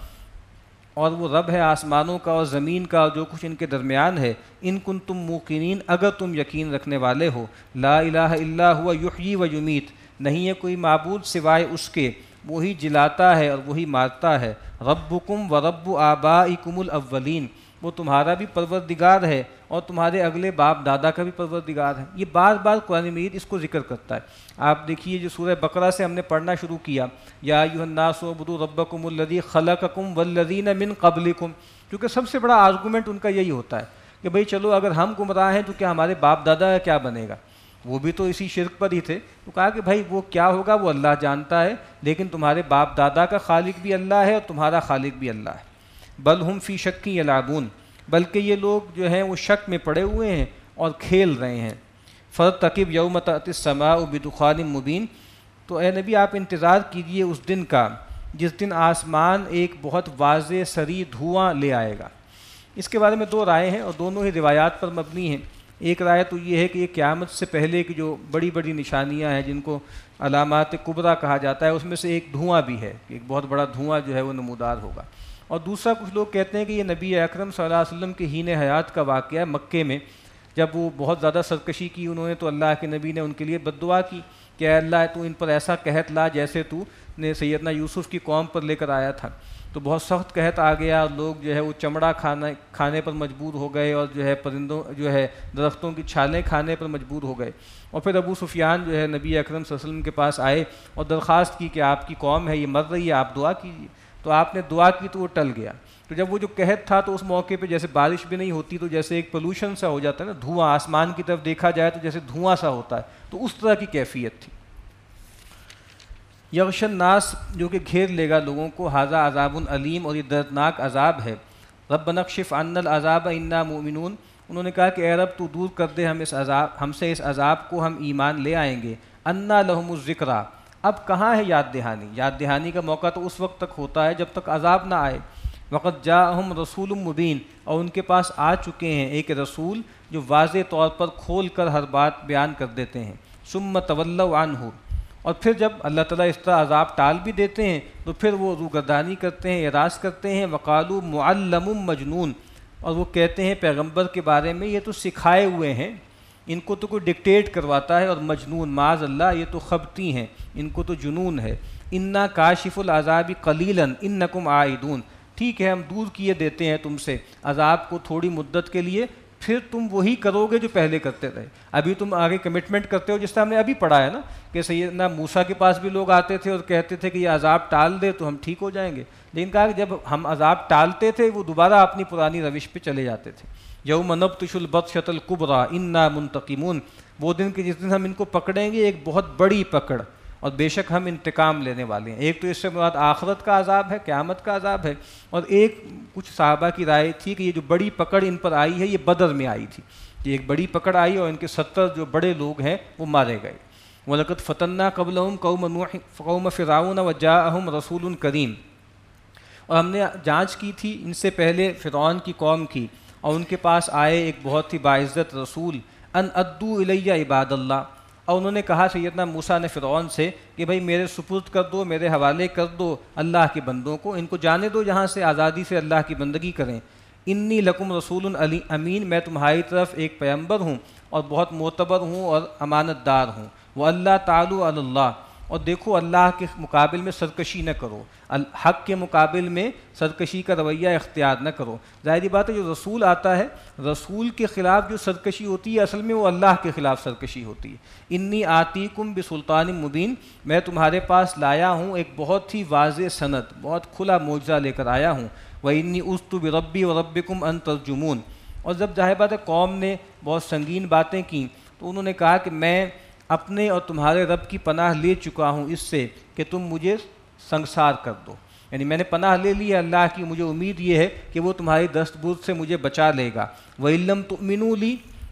اور وہ رب ہے آسمانوں کا اور زمین کا اور جو کچھ ان کے درمیان ہے۔ ان کنتم موقنین، اگر تم یقین رکھنے والے ہو۔ لا الہ الا هو یحیی و یمیت، نہیں ہے کوئی معبود سوائے اس کے، وہی جلاتا ہے اور وہی مارتا ہے۔ ربکم و رب آبائکم الاولین، وہ تمہارا بھی پروردگار ہے اور تمہارے اگلے باپ دادا کا بھی پروردگار ہے۔ یہ بار بار قرآن مجید اس کو ذکر کرتا ہے۔ آپ دیکھیے جو سورہ بقرہ سے ہم نے پڑھنا شروع کیا، یا ایھا الناس اعبدوا ربکم الذی خلقکم والذین من قبلکم، کیونکہ سب سے بڑا آرگومنٹ ان کا یہی ہوتا ہے کہ بھئی چلو اگر ہم گمراہ ہیں تو کیا ہمارے باپ دادا کا کیا بنے گا، وہ بھی تو اسی شرک پر ہی تھے۔ تو کہا کہ بھائی وہ کیا ہوگا وہ اللہ جانتا ہے، لیکن تمہارے باپ دادا کا خالق بھی اللہ ہے اور تمہارا خالق بھی اللہ ہے۔ بل ہم فی شک یلعبون، بلکہ یہ لوگ جو ہیں وہ شک میں پڑے ہوئے ہیں اور کھیل رہے ہیں۔ فارتقب یوم تأتی السماء بدخان مبین، تو اے نبی آپ انتظار کیجئے اس دن کا جس دن آسمان ایک بہت واضح صریح دھواں لے آئے گا۔ اس کے بارے میں دو رائے ہیں اور دونوں ہی روایات پر مبنی ہیں۔ ایک رائے تو یہ ہے کہ یہ قیامت سے پہلے کی جو بڑی بڑی نشانیاں ہیں جن کو علامات کبریٰ کہا جاتا ہے، اس میں سے ایک دھواں بھی ہے کہ ایک بہت بڑا دھواں جو ہے وہ نمودار ہوگا۔ اور دوسرا کچھ لوگ کہتے ہیں کہ یہ نبی اکرم صلی اللہ علیہ وسلم کے حین حیات کا واقعہ ہے، مکے میں جب وہ بہت زیادہ سرکشی کی انہوں نے، تو اللہ کے نبی نے ان کے لیے بد دعا کی کہ اے اللہ تو ان پر ایسا قحط لا جیسے تو نے سیدنا یوسف کی قوم پر لے کر آیا تھا۔ تو بہت سخت قحط آ گیا اور لوگ جو ہے وہ چمڑا کھانے پر مجبور ہو گئے اور جو ہے پرندوں جو ہے درختوں کی چھالیں کھانے پر مجبور ہو گئے۔ اور پھر ابو سفیان جو ہے نبی اکرم صلی اللہ علیہ وسلم کے پاس آئے اور درخواست کی کہ آپ کی قوم ہے یہ مر رہی ہے، آپ دعا کیجیے۔ تو آپ نے دعا کی تو وہ ٹل گیا۔ تو جب وہ جو قحط تھا تو اس موقع پہ جیسے بارش بھی نہیں ہوتی، تو جیسے ایک پولوشن سا ہو جاتا ہے نا، دھواں آسمان کی طرف دیکھا جائے تو جیسے دھواں سا ہوتا ہے، تو اس طرح کی کیفیت تھی۔ یغش الناس، جو کہ گھیر لے گا لوگوں کو، ھذا عذاب علیم، اور یہ دردناک عذاب ہے۔ ربنا اکشف عنا العذاب انا مؤمنون، انہوں نے کہا کہ اے رب تو دور کر دے ہم سے اس عذاب کو، ہم ایمان لے آئیں گے۔ انا لہم الذکریٰ، اب کہاں ہے یاد دہانی؟ یاد دہانی کا موقع تو اس وقت تک ہوتا ہے جب تک عذاب نہ آئے۔ وقد جاءہم رسول مبین، اور ان کے پاس آ چکے ہیں ایک رسول جو واضح طور پر کھول کر ہر بات بیان کر دیتے ہیں۔ ثم تولوا عنہ، اور پھر جب اللہ تعالیٰ اس طرح عذاب ٹال بھی دیتے ہیں تو پھر وہ روگردانی کرتے ہیں، اعراض کرتے ہیں۔ وقالوا معلم مجنون، اور وہ کہتے ہیں پیغمبر کے بارے میں یہ تو سکھائے ہوئے ہیں، ان کو تو کوئی ڈکٹیٹ کرواتا ہے، اور مجنون، معاذ اللہ یہ تو خبتی ہیں، ان کو تو جنون ہے۔ انا کاشف العذاب قلیلا انکم عائدون، ٹھیک ہے ہم دور کیے دیتے ہیں تم سے عذاب کو تھوڑی مدت کے لیے، پھر تم وہی کرو گے جو پہلے کرتے رہے۔ ابھی تم آگے کمٹمنٹ کرتے ہو، جس طرح ہم نے ابھی پڑھا ہے نا کہ سیدنا موسیٰ کے پاس بھی لوگ آتے تھے اور کہتے تھے کہ یہ عذاب ٹال دے تو ہم ٹھیک ہو جائیں گے، لیکن کہا کہ جب ہم عذاب ٹالتے تھے وہ دوبارہ اپنی پرانی روش پہ چلے جاتے تھے۔ یوم نبطش البطشۃ الکبریٰ انا منتقمون، وہ دن کہ جس دن ہم ان کو پکڑیں گے ایک بہت بڑی پکڑ، اور بے شک ہم انتقام لینے والے ہیں۔ ایک تو اس سے مراد آخرت کا عذاب ہے، قیامت کا عذاب ہے، اور ایک کچھ صحابہ کی رائے تھی کہ یہ جو بڑی پکڑ ان پر آئی ہے یہ بدر میں آئی تھی، کہ ایک بڑی پکڑ آئی اور ان کے 70 جو بڑے لوگ ہیں وہ مارے گئے۔ وَلَقَدْ فَتَنَّا قَبْلَهُمْ قَوْمَ فِرْعَوْنَ وَجَاءَهُمْ رَسُولٌ كَرِيمٌ، اور ہم نے جانچ کی تھی ان سے پہلے فرعون کی قوم کی، اور ان کے پاس آئے ایک بہت ہی باعزت رسول، ان ادو الیہ عباد اللہ، اور انہوں نے کہا سیدنا موسیٰ نے فرعون سے کہ بھئی میرے سپرد کر دو، میرے حوالے کر دو اللہ کے بندوں کو، ان کو جانے دو جہاں سے آزادی سے اللہ کی بندگی کریں۔ انی لکم رسول امین، میں تمہاری طرف ایک پیغمبر ہوں اور بہت معتبر ہوں اور امانت دار ہوں۔ وَأَلَّا تَعْلُوا عَلَى اللَّهِ، اور دیکھو اللہ کے مقابل میں سرکشی نہ کرو، حق کے مقابل میں سرکشی کا رویہ اختیار نہ کرو۔ ظاہری بات ہے جو رسول آتا ہے، رسول کے خلاف جو سرکشی ہوتی ہے اصل میں وہ اللہ کے خلاف سرکشی ہوتی ہے۔ انی آتیکم بسلطان مبین، میں تمہارے پاس لایا ہوں ایک بہت ہی واضح سند، بہت کھلا معجزہ لے کر آیا ہوں۔ وَإِنِّي عُذْتُ بِرَبِّي وَرَبِّكُمْ أَن تَرْجُمُونَ، اور جب ظاہر بات ہے قوم نے بہت سنگین باتیں کیں تو انہوں نے کہا کہ میں اپنے اور تمہارے رب کی پناہ لے چکا ہوں اس سے کہ تم مجھے سنگسار کر دو، یعنی میں نے پناہ لے لی ہے اللہ کی، مجھے امید یہ ہے کہ وہ تمہاری دست برد سے مجھے بچا لے گا۔ وَإِن لَّمْ تُؤْمِنُوا لِي،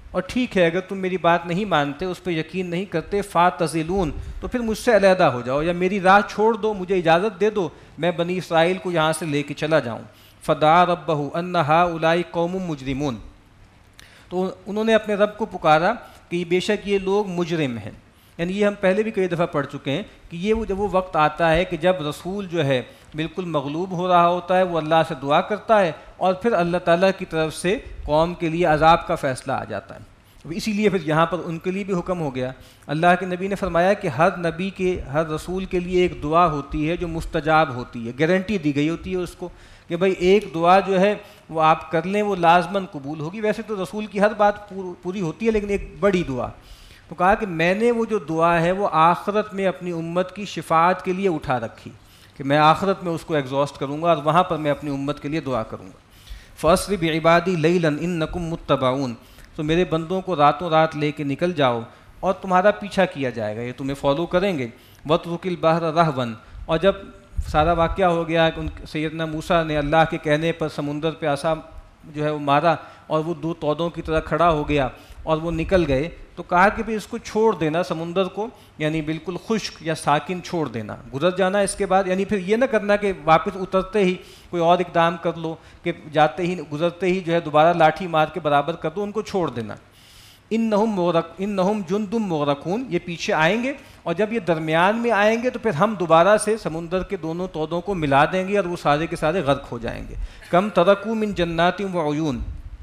اور ٹھیک ہے اگر تم میری بات نہیں مانتے، اس پہ یقین نہیں کرتے، فاتزلون، تو پھر مجھ سے علیحدہ ہو جاؤ، یا میری راہ چھوڑ دو، مجھے اجازت دے دو میں بنی اسرائیل کو یہاں سے لے کے چلا جاؤں۔ فدعا ربہ ان ہؤلاء قوم مجرمون، تو انہوں نے اپنے رب کو پکارا کہ بے شک یہ لوگ مجرم ہیں۔ یعنی یہ ہم پہلے بھی کئی دفعہ پڑھ چکے ہیں کہ یہ جب وہ وقت آتا ہے کہ جب رسول جو ہے بالکل مغلوب ہو رہا ہوتا ہے، وہ اللہ سے دعا کرتا ہے اور پھر اللہ تعالیٰ کی طرف سے قوم کے لیے عذاب کا فیصلہ آ جاتا ہے۔ اسی لیے پھر یہاں پر ان کے لیے بھی حکم ہو گیا۔ اللہ کے نبی نے فرمایا کہ ہر نبی کے، ہر رسول کے لیے ایک دعا ہوتی ہے جو مستجاب ہوتی ہے، گارنٹی دی گئی ہوتی ہے اس کو کہ بھائی ایک دعا جو ہے وہ آپ کر لیں وہ لازماً قبول ہوگی۔ ویسے تو رسول کی ہر بات پوری ہوتی ہے، لیکن ایک بڑی دعا، تو کہا کہ میں نے وہ جو دعا ہے وہ آخرت میں اپنی امت کی شفاعت کے لیے اٹھا رکھی، کہ میں آخرت میں اس کو ایگزاسٹ کروں گا اور وہاں پر میں اپنی امت کے لیے دعا کروں گا۔ فَأَسْرِ بِعِبَادِي لَيْلًا إِنَّكُمْ مُتَّبَعُونَ، تو میرے بندوں کو راتوں رات لے کے نکل جاؤ اور تمہارا پیچھا کیا جائے گا، یہ تمہیں فالو کریں گے۔ وَاتْرُكِ الْبَحْرَ رَهْوًا، اور جب سارا واقعہ ہو گیا کہ سیدنا موسیٰ نے اللہ کے کہنے پر سمندر پہ عصا جو ہے وہ مارا اور وہ دو تودوں کی طرح کھڑا ہو گیا اور وہ نکل گئے، تو کہا کہ بھی اس کو چھوڑ دینا، سمندر کو یعنی بالکل خشک یا ساکن چھوڑ دینا، گزر جانا اس کے بعد، یعنی پھر یہ نہ کرنا کہ واپس اترتے ہی کوئی اور اقدام کر لو کہ جاتے ہی گزرتے ہی جو ہے دوبارہ لاٹھی مار کے برابر کر دو، ان کو چھوڑ دینا۔ انہم جندم مغرقون، یہ پیچھے آئیں گے اور جب یہ درمیان میں آئیں گے تو پھر ہم دوبارہ سے سمندر کے دونوں تودوں کو ملا دیں گے اور وہ سارے کے سارے غرق ہو جائیں گے۔ کم ترکوا من جنات وعیون،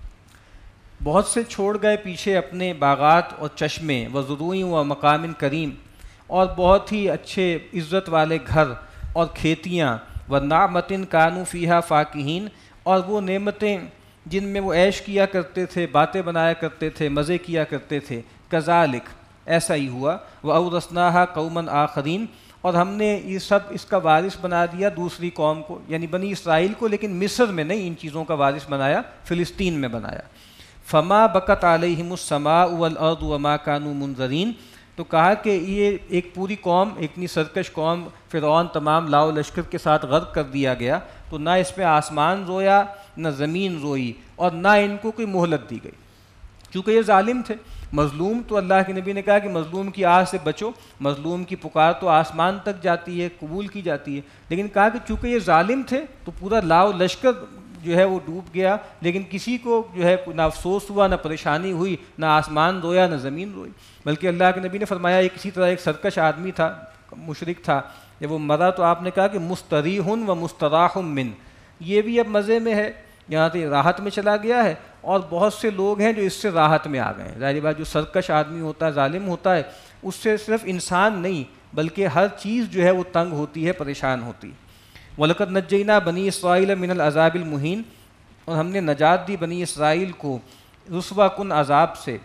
بہت سے چھوڑ گئے پیچھے اپنے باغات اور چشمے، وزروع و مقام کریم، اور بہت ہی اچھے عزت والے گھر اور کھیتیاں، ونعمۃ کانوا فیہا فاکہین، اور وہ نعمتیں جن میں وہ عیش کیا کرتے تھے، باتیں بنایا کرتے تھے، مزے کیا کرتے تھے۔ کذالک، ایسا ہی ہوا، وَأَوْرَثْنَاهَا قَوْمًا آخَرِينَ، اور ہم نے یہ سب اس کا وارث بنا دیا دوسری قوم کو، یعنی بنی اسرائیل کو، لیکن مصر میں نہیں ان چیزوں کا وارث بنایا، فلسطین میں بنایا۔ فما بکت علیہم السماء والارض وما كانوا منذرین، تو کہا کہ یہ ایک پوری قوم، اتنی سرکش قوم، فرعون تمام لاؤ لشکر کے ساتھ غرق کر دیا گیا، تو نہ اس پہ آسمان رویا نہ زمین روئی اور نہ ان کو کوئی مہلت دی گئی، کیونکہ یہ ظالم تھے۔ مظلوم تو اللہ کے نبی نے کہا کہ مظلوم کی آہ سے بچو، مظلوم کی پکار تو آسمان تک جاتی ہے، قبول کی جاتی ہے، لیکن کہا کہ چونکہ یہ ظالم تھے تو پورا لاؤ لشکر جو ہے وہ ڈوب گیا، لیکن کسی کو جو ہے نہ افسوس ہوا، نہ پریشانی ہوئی، نہ آسمان رویا نہ زمین روئی، بلکہ اللہ کے نبی نے فرمایا ایک اسی طرح ایک سرکش آدمی تھا، مشرک تھا، جب وہ مرا تو آپ نے کہا کہ مستریح و مستراح من، یہ بھی اب مزے میں ہے، یہاں سے راحت میں چلا گیا ہے، اور بہت سے لوگ ہیں جو اس سے راحت میں آ گئے ہیں۔ ظاہر بات جو سرکش آدمی ہوتا ہے، ظالم ہوتا ہے، اس سے صرف انسان نہیں بلکہ ہر چیز جو ہے وہ تنگ ہوتی ہے، پریشان ہوتی ہے۔ وَلَقَدْ نَجَّيْنَا بَنِي إِسْرَائِيلَ مِنَ الْعَذَابِ الْمُهِينِ، اور ہم نے نجات دی بنی اسرائیل کو رسوا کن عذاب سے،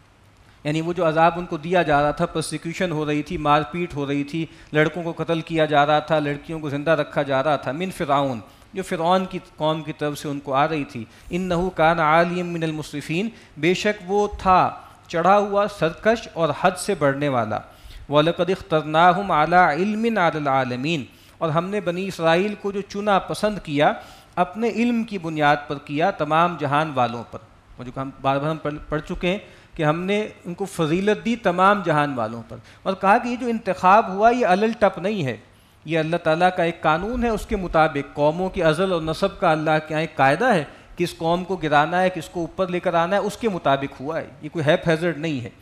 یعنی وہ جو عذاب ان کو دیا جا رہا تھا، پرسیکیوشن ہو رہی تھی، مار پیٹ ہو رہی تھی، لڑکوں کو قتل کیا جا رہا تھا، لڑکیوں کو زندہ رکھا جا رہا تھا، من فرعون، جو فرعون کی قوم کی طرف سے ان کو آ رہی تھی۔ انہ کان عالیا من المسرفین، بے شک وہ تھا چڑھا ہوا، سرکش اور حد سے بڑھنے والا۔ وَلَقَدِ اخْتَرْنَاهُمْ عَلَىٰ عِلْمٍ عَلَى الْعَالَمِينَ، اور ہم نے بنی اسرائیل کو جو چنا پسند کیا اپنے علم کی بنیاد پر کیا، تمام جہان والوں پر، وہ جو ہم بار بار ہم پڑھ چکے ہیں کہ ہم نے ان کو فضیلت دی تمام جہان والوں پر، اور کہا کہ یہ جو انتخاب ہوا یہ علل ٹپ نہیں ہے، یہ اللہ تعالیٰ کا ایک قانون ہے، اس کے مطابق قوموں کی ازل اور نسب کا اللہ کے یہاں ایک قاعدہ ہے، کس قوم کو گرانا ہے، کس کو اوپر لے کر آنا ہے، اس کے مطابق ہوا ہے، یہ کوئی ہیپ ہیزرڈ نہیں ہے۔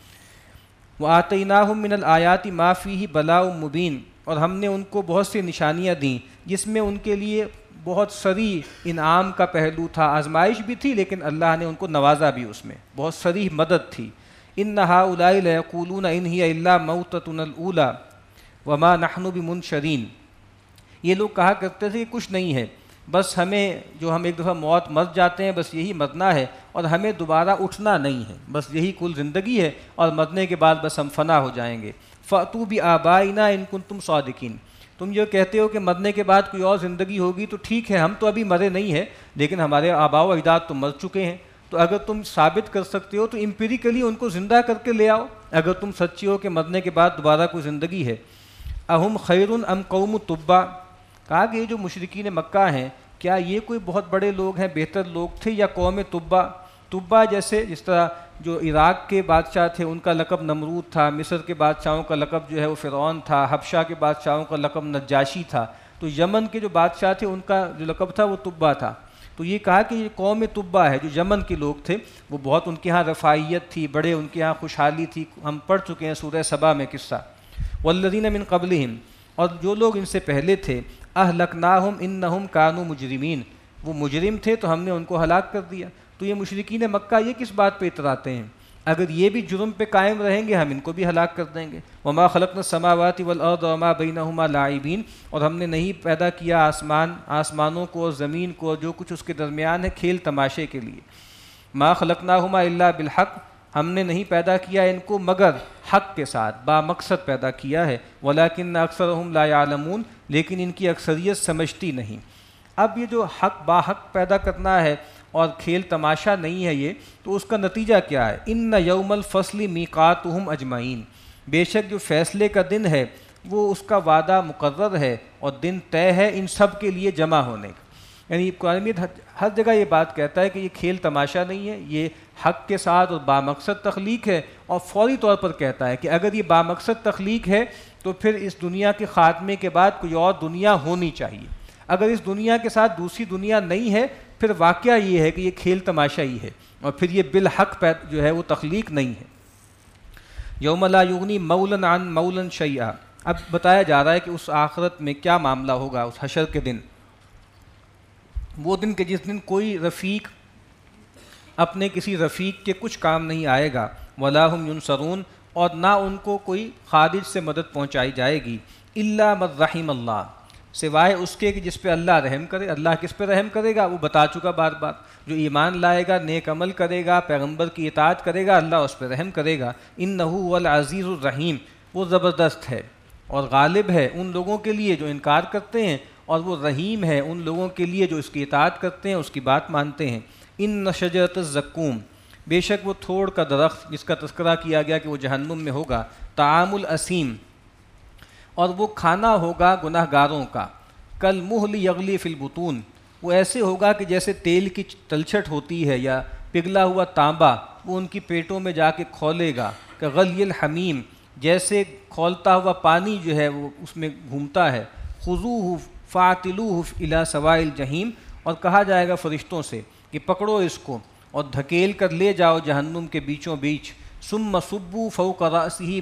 وَآتَيْنَاهُم مِّنَ الْآيَاتِ مَا فِيهِ بَلَاءٌ مُّبِينٌ، اور ہم نے ان کو بہت سی نشانیاں دیں جس میں ان کے لیے بہت صریح انعام کا پہلو تھا، آزمائش بھی تھی لیکن اللہ نے ان کو نوازا بھی، اس میں بہت صریح مدد تھی۔ إِنَّ هَٰؤُلَاءِ لَيَقُولُونَ إِنْ هِيَ إِلَّا مَوْتَتُنَا الْأُولَىٰ وَمَا نَحْنُ بِمُنشَرِينَ، یہ لوگ کہا کرتے تھے کہ کچھ نہیں ہے، بس ہمیں جو ہم ایک دفعہ موت مر جاتے ہیں بس یہی مرنا ہے، اور ہمیں دوبارہ اٹھنا نہیں ہے، بس یہی کل زندگی ہے، اور مرنے کے بعد بس ہم فنا ہو جائیں گے۔ فَأْتُوا بِآبَائِنَا إِن كُنتُمْ صَادِقِينَ، تم یہ کہتے ہو کہ مرنے کے بعد کوئی اور زندگی ہوگی تو ٹھیک ہے، ہم تو ابھی مرے نہیں ہیں لیکن ہمارے آباء و اجداد تو مر چکے ہیں، تو اگر تم ثابت کر سکتے ہو تو امپیریکلی ان کو زندہ کر کے لے آؤ، اگر تم سچی ہو کہ مرنے کے بعد دوبارہ کوئی زندگی ہے۔ اہم خیر ام قوم تبا، کہا کہ یہ جو مشرکین مکہ ہیں کیا یہ کوئی بہت بڑے لوگ ہیں، بہتر لوگ تھے، یا قوم تبا؟ تبا جیسے جس طرح جو عراق کے بادشاہ تھے ان کا لقب نمرود تھا، مصر کے بادشاہوں کا لقب جو ہے وہ فرعون تھا، حبشہ کے بادشاہوں کا لقب نجاشی تھا، تو یمن کے جو بادشاہ تھے ان کا جو لقب تھا وہ تبا تھا۔ تو یہ کہا کہ یہ قوم تبا ہے جو یمن کے لوگ تھے، وہ بہت ان کے ہاں رفاہیت تھی، بڑے ان کے ہاں خوشحالی تھی، ہم پڑھ چکے ہیں سورہ سبا میں قصہ۔ والذین من قبلہم، اور جو لوگ ان سے پہلے تھے، اہلکناہم انہم کانوا مجرمین، وہ مجرم تھے تو ہم نے ان کو ہلاک کر دیا۔ تو یہ مشرکین مکہ یہ کس بات پہ اتراتے ہیں؟ اگر یہ بھی جرم پہ قائم رہیں گے ہم ان کو بھی ہلاک کر دیں گے۔ وما خلقنا السماوات والارض وما بینہما لاعبین، اور ہم نے نہیں پیدا کیا آسمانوں کو اور زمین کو، جو کچھ اس کے درمیان ہے، کھیل تماشے کے لیے۔ ما خلقناہما الا بالحق، ہم نے نہیں پیدا کیا ان کو مگر حق کے ساتھ، با مقصد پیدا کیا ہے۔ ولکن اکثرہم لا یعلمون، لیکن ان کی اکثریت سمجھتی نہیں۔ اب یہ جو حق با حق پیدا کرنا ہے اور کھیل تماشا نہیں ہے یہ، تو اس کا نتیجہ کیا ہے؟ ان یوم الفصل میقاتہم اجمعین، بے شک جو فیصلے کا دن ہے وہ اس کا وعدہ مقرر ہے اور دن طے ہے ان سب کے لیے جمع ہونے کا۔ یعنی قرآن مجید ہر جگہ یہ بات کہتا ہے کہ یہ کھیل تماشا نہیں ہے، یہ حق کے ساتھ اور بامقصد تخلیق ہے، اور فوری طور پر کہتا ہے کہ اگر یہ بامقصد تخلیق ہے تو پھر اس دنیا کے خاتمے کے بعد کوئی اور دنیا ہونی چاہیے۔ اگر اس دنیا کے ساتھ دوسری دنیا نہیں ہے پھر واقعہ یہ ہے کہ یہ کھیل تماشا ہی ہے، اور پھر یہ بالحق جو ہے وہ تخلیق نہیں ہے۔ یوم لا یغنی مولا عن مولا شیئا، اب بتایا جا رہا ہے کہ اس آخرت میں کیا معاملہ ہوگا، اس حشر کے دن، وہ دن کہ جس دن کوئی رفیق اپنے کسی رفیق کے کچھ کام نہیں آئے گا، ولا هم ینصرون، اور نہ ان کو کوئی خارج سے مدد پہنچائی جائے گی، الا من رحم اللہ، سوائے اس کے کہ جس پہ اللہ رحم کرے۔ اللہ کس پہ رحم کرے گا وہ بتا چکا بار بار، جو ایمان لائے گا، نیک عمل کرے گا، پیغمبر کی اطاعت کرے گا، اللہ اس پہ رحم کرے گا۔ انہ هو العزیز الرحیم، وہ زبردست ہے اور غالب ہے ان لوگوں کے لیے جو انکار کرتے ہیں، اور وہ رحیم ہے ان لوگوں کے لیے جو اس کی اطاعت کرتے ہیں، اس کی بات مانتے ہیں۔ ان شجرۃ الزقوم، بے شک وہ تھوڑ کا درخت جس کا تذکرہ کیا گیا کہ وہ جہنم میں ہوگا، طعام الاسیم، اور وہ کھانا ہوگا گناہ گاروں کا، کالمہل یغلی فی البطون، وہ ایسے ہوگا کہ جیسے تیل کی تلچھٹ ہوتی ہے یا پگھلا ہوا تانبا، وہ ان کی پیٹوں میں جا کے کھولے گا، کغلی الحمیم، جیسے کھولتا ہوا پانی جو ہے وہ اس میں گھومتا ہے۔ خذوہ فاعتلوہ الی سواء الجحیم، اور کہا جائے گا فرشتوں سے کہ پکڑو اس کو اور دھکیل کر لے جاؤ جہنم کے بیچوں بیچ۔ ثم صبوا فوق رأسہ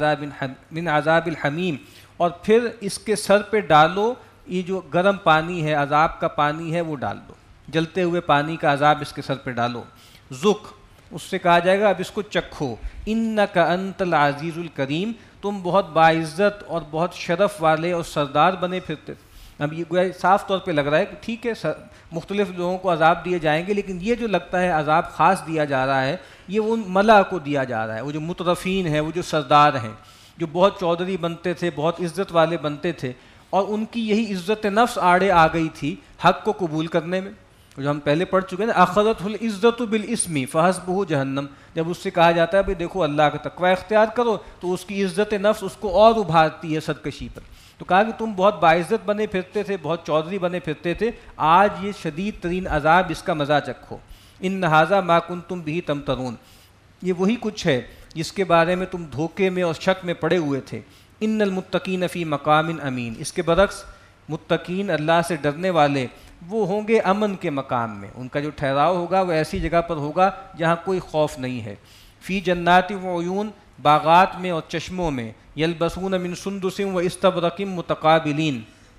من عذاب الحمیم، اور پھر اس کے سر پہ ڈالو یہ جو گرم پانی ہے، عذاب کا پانی ہے وہ ڈال دو، جلتے ہوئے پانی کا عذاب اس کے سر پہ ڈالو۔ ذق، اس سے کہا جائے گا اب اس کو چکھو۔ انک انت العزیز الکریم، تم بہت باعزت اور بہت شرف والے اور سردار بنے پھرتے تھے۔ اب یہ گویا صاف طور پہ لگ رہا ہے کہ ٹھیک ہے مختلف لوگوں کو عذاب دیے جائیں گے، لیکن یہ جو لگتا ہے عذاب خاص دیا جا رہا ہے یہ ان ملا کو دیا جا رہا ہے، وہ جو مترفین ہیں، وہ جو سردار ہیں، جو بہت چودھری بنتے تھے، بہت عزت والے بنتے تھے، اور ان کی یہی عزت نفس آڑے آ گئی تھی حق کو قبول کرنے میں، جو ہم پہلے پڑھ چکے ہیں نا، اخذتہ العزت بالاسم فحسبہ جہنم، جب اس سے کہا جاتا ہے بھئی دیکھو اللہ کا تقوی اختیار کرو تو اس کی عزت نفس اس کو اور ابھارتی ہے سرکشی پر۔ تو کہا کہ تم بہت باعزت بنے پھرتے تھے، بہت چودھری بنے پھرتے تھے، آج یہ شدید ترین عذاب اس کا مزہ چکھو۔ ان ھذا ما کنتم بہ تمترون، یہ وہی کچھ ہے جس کے بارے میں تم دھوکے میں اور شک میں پڑے ہوئے تھے۔ ان المتقین فی مقام امین، اس کے برعکس متقین اللہ سے ڈرنے والے وہ ہوں گے امن کے مقام میں، ان کا جو ٹھہراؤ ہوگا وہ ایسی جگہ پر ہوگا جہاں کوئی خوف نہیں ہے۔ فی جنات و عیون، باغات میں اور چشموں میں، یلبسون من سندس و استبرق متقابلین،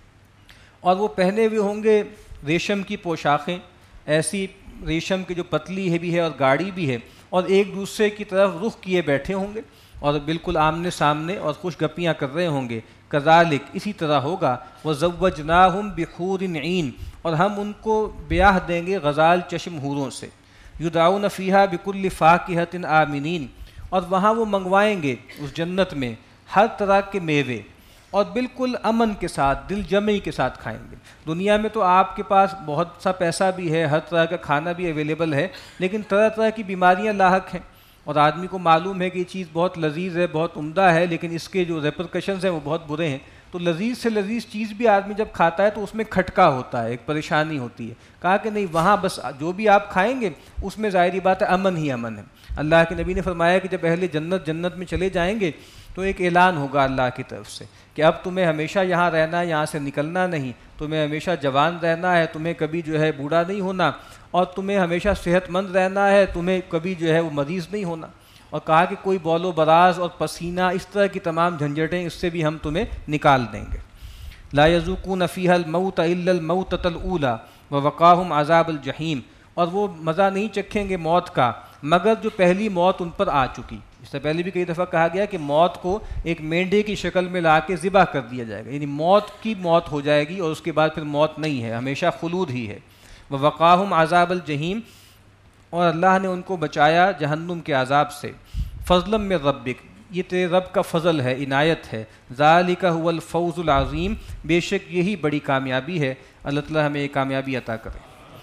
اور وہ پہنے ہوئے ہوں گے ریشم کی پوشاکیں، ایسی ریشم کی جو پتلی ہے بھی ہے اور گاڑی بھی ہے، اور ایک دوسرے کی طرف رخ کیے بیٹھے ہوں گے اور بالکل آمنے سامنے اور خوش گپیاں کر رہے ہوں گے۔ کذالک، اسی طرح ہوگا، وزوجناہم بحور عین، اور ہم ان کو بیاہ دیں گے غزال چشم حوروں سے۔ یدعون فیہا بکل فاکہۃ آمنین، اور وہاں وہ منگوائیں گے اس جنت میں ہر طرح کے میوے، اور بالکل امن کے ساتھ، دل جمعی کے ساتھ کھائیں گے۔ دنیا میں تو آپ کے پاس بہت سا پیسہ بھی ہے، ہر طرح کا کھانا بھی اویلیبل ہے، لیکن طرح طرح کی بیماریاں لاحق ہیں، اور آدمی کو معلوم ہے کہ یہ چیز بہت لذیذ ہے، بہت عمدہ ہے، لیکن اس کے جو ریپرکشنز ہیں وہ بہت برے ہیں۔ تو لذیذ سے لذیذ چیز بھی آدمی جب کھاتا ہے تو اس میں کھٹکا ہوتا ہے، ایک پریشانی ہوتی ہے۔ کہا کہ نہیں، وہاں بس جو بھی آپ کھائیں گے اس میں ظاہری بات ہے امن ہی امن ہے۔ اللہ کے نبی نے فرمایا کہ جب اہل جنت جنت میں چلے جائیں گے تو ایک اعلان ہوگا اللہ کی طرف سے کہ اب تمہیں ہمیشہ یہاں رہنا ہے، یہاں سے نکلنا نہیں، تمہیں ہمیشہ جوان رہنا ہے، تمہیں کبھی جو ہے بوڑھا نہیں ہونا، اور تمہیں ہمیشہ صحت مند رہنا ہے، تمہیں کبھی جو ہے وہ مریض نہیں ہونا۔ اور کہا کہ کوئی بول و براز اور پسینہ اس طرح کی تمام جھنجھٹیں اس سے بھی ہم تمہیں نکال دیں گے۔ لا یذوقون فیہا الموت الا الموتۃ الاولی ووقاہم عذاب الجحیم، اور وہ مزہ نہیں چکھیں گے موت کا مگر جو پہلی موت ان پر آ چکی۔ اس سے پہلے بھی کئی دفعہ کہا گیا کہ موت کو ایک مینڈے کی شکل میں لا کے ذبح کر دیا جائے گا، یعنی موت کی موت ہو جائے گی اور اس کے بعد پھر موت نہیں ہے، ہمیشہ خلود ہی ہے۔ ووقاہم عذاب الجحیم، اور اللہ نے ان کو بچایا جہنم کے عذاب سے۔ فضلا من ربک، یہ تیرے رب کا فضل ہے، عنایت ہے۔ ذالک هو الفوز العظیم، بے شک یہی بڑی کامیابی ہے، اللہ تعالیٰ ہمیں یہ کامیابی عطا کرے۔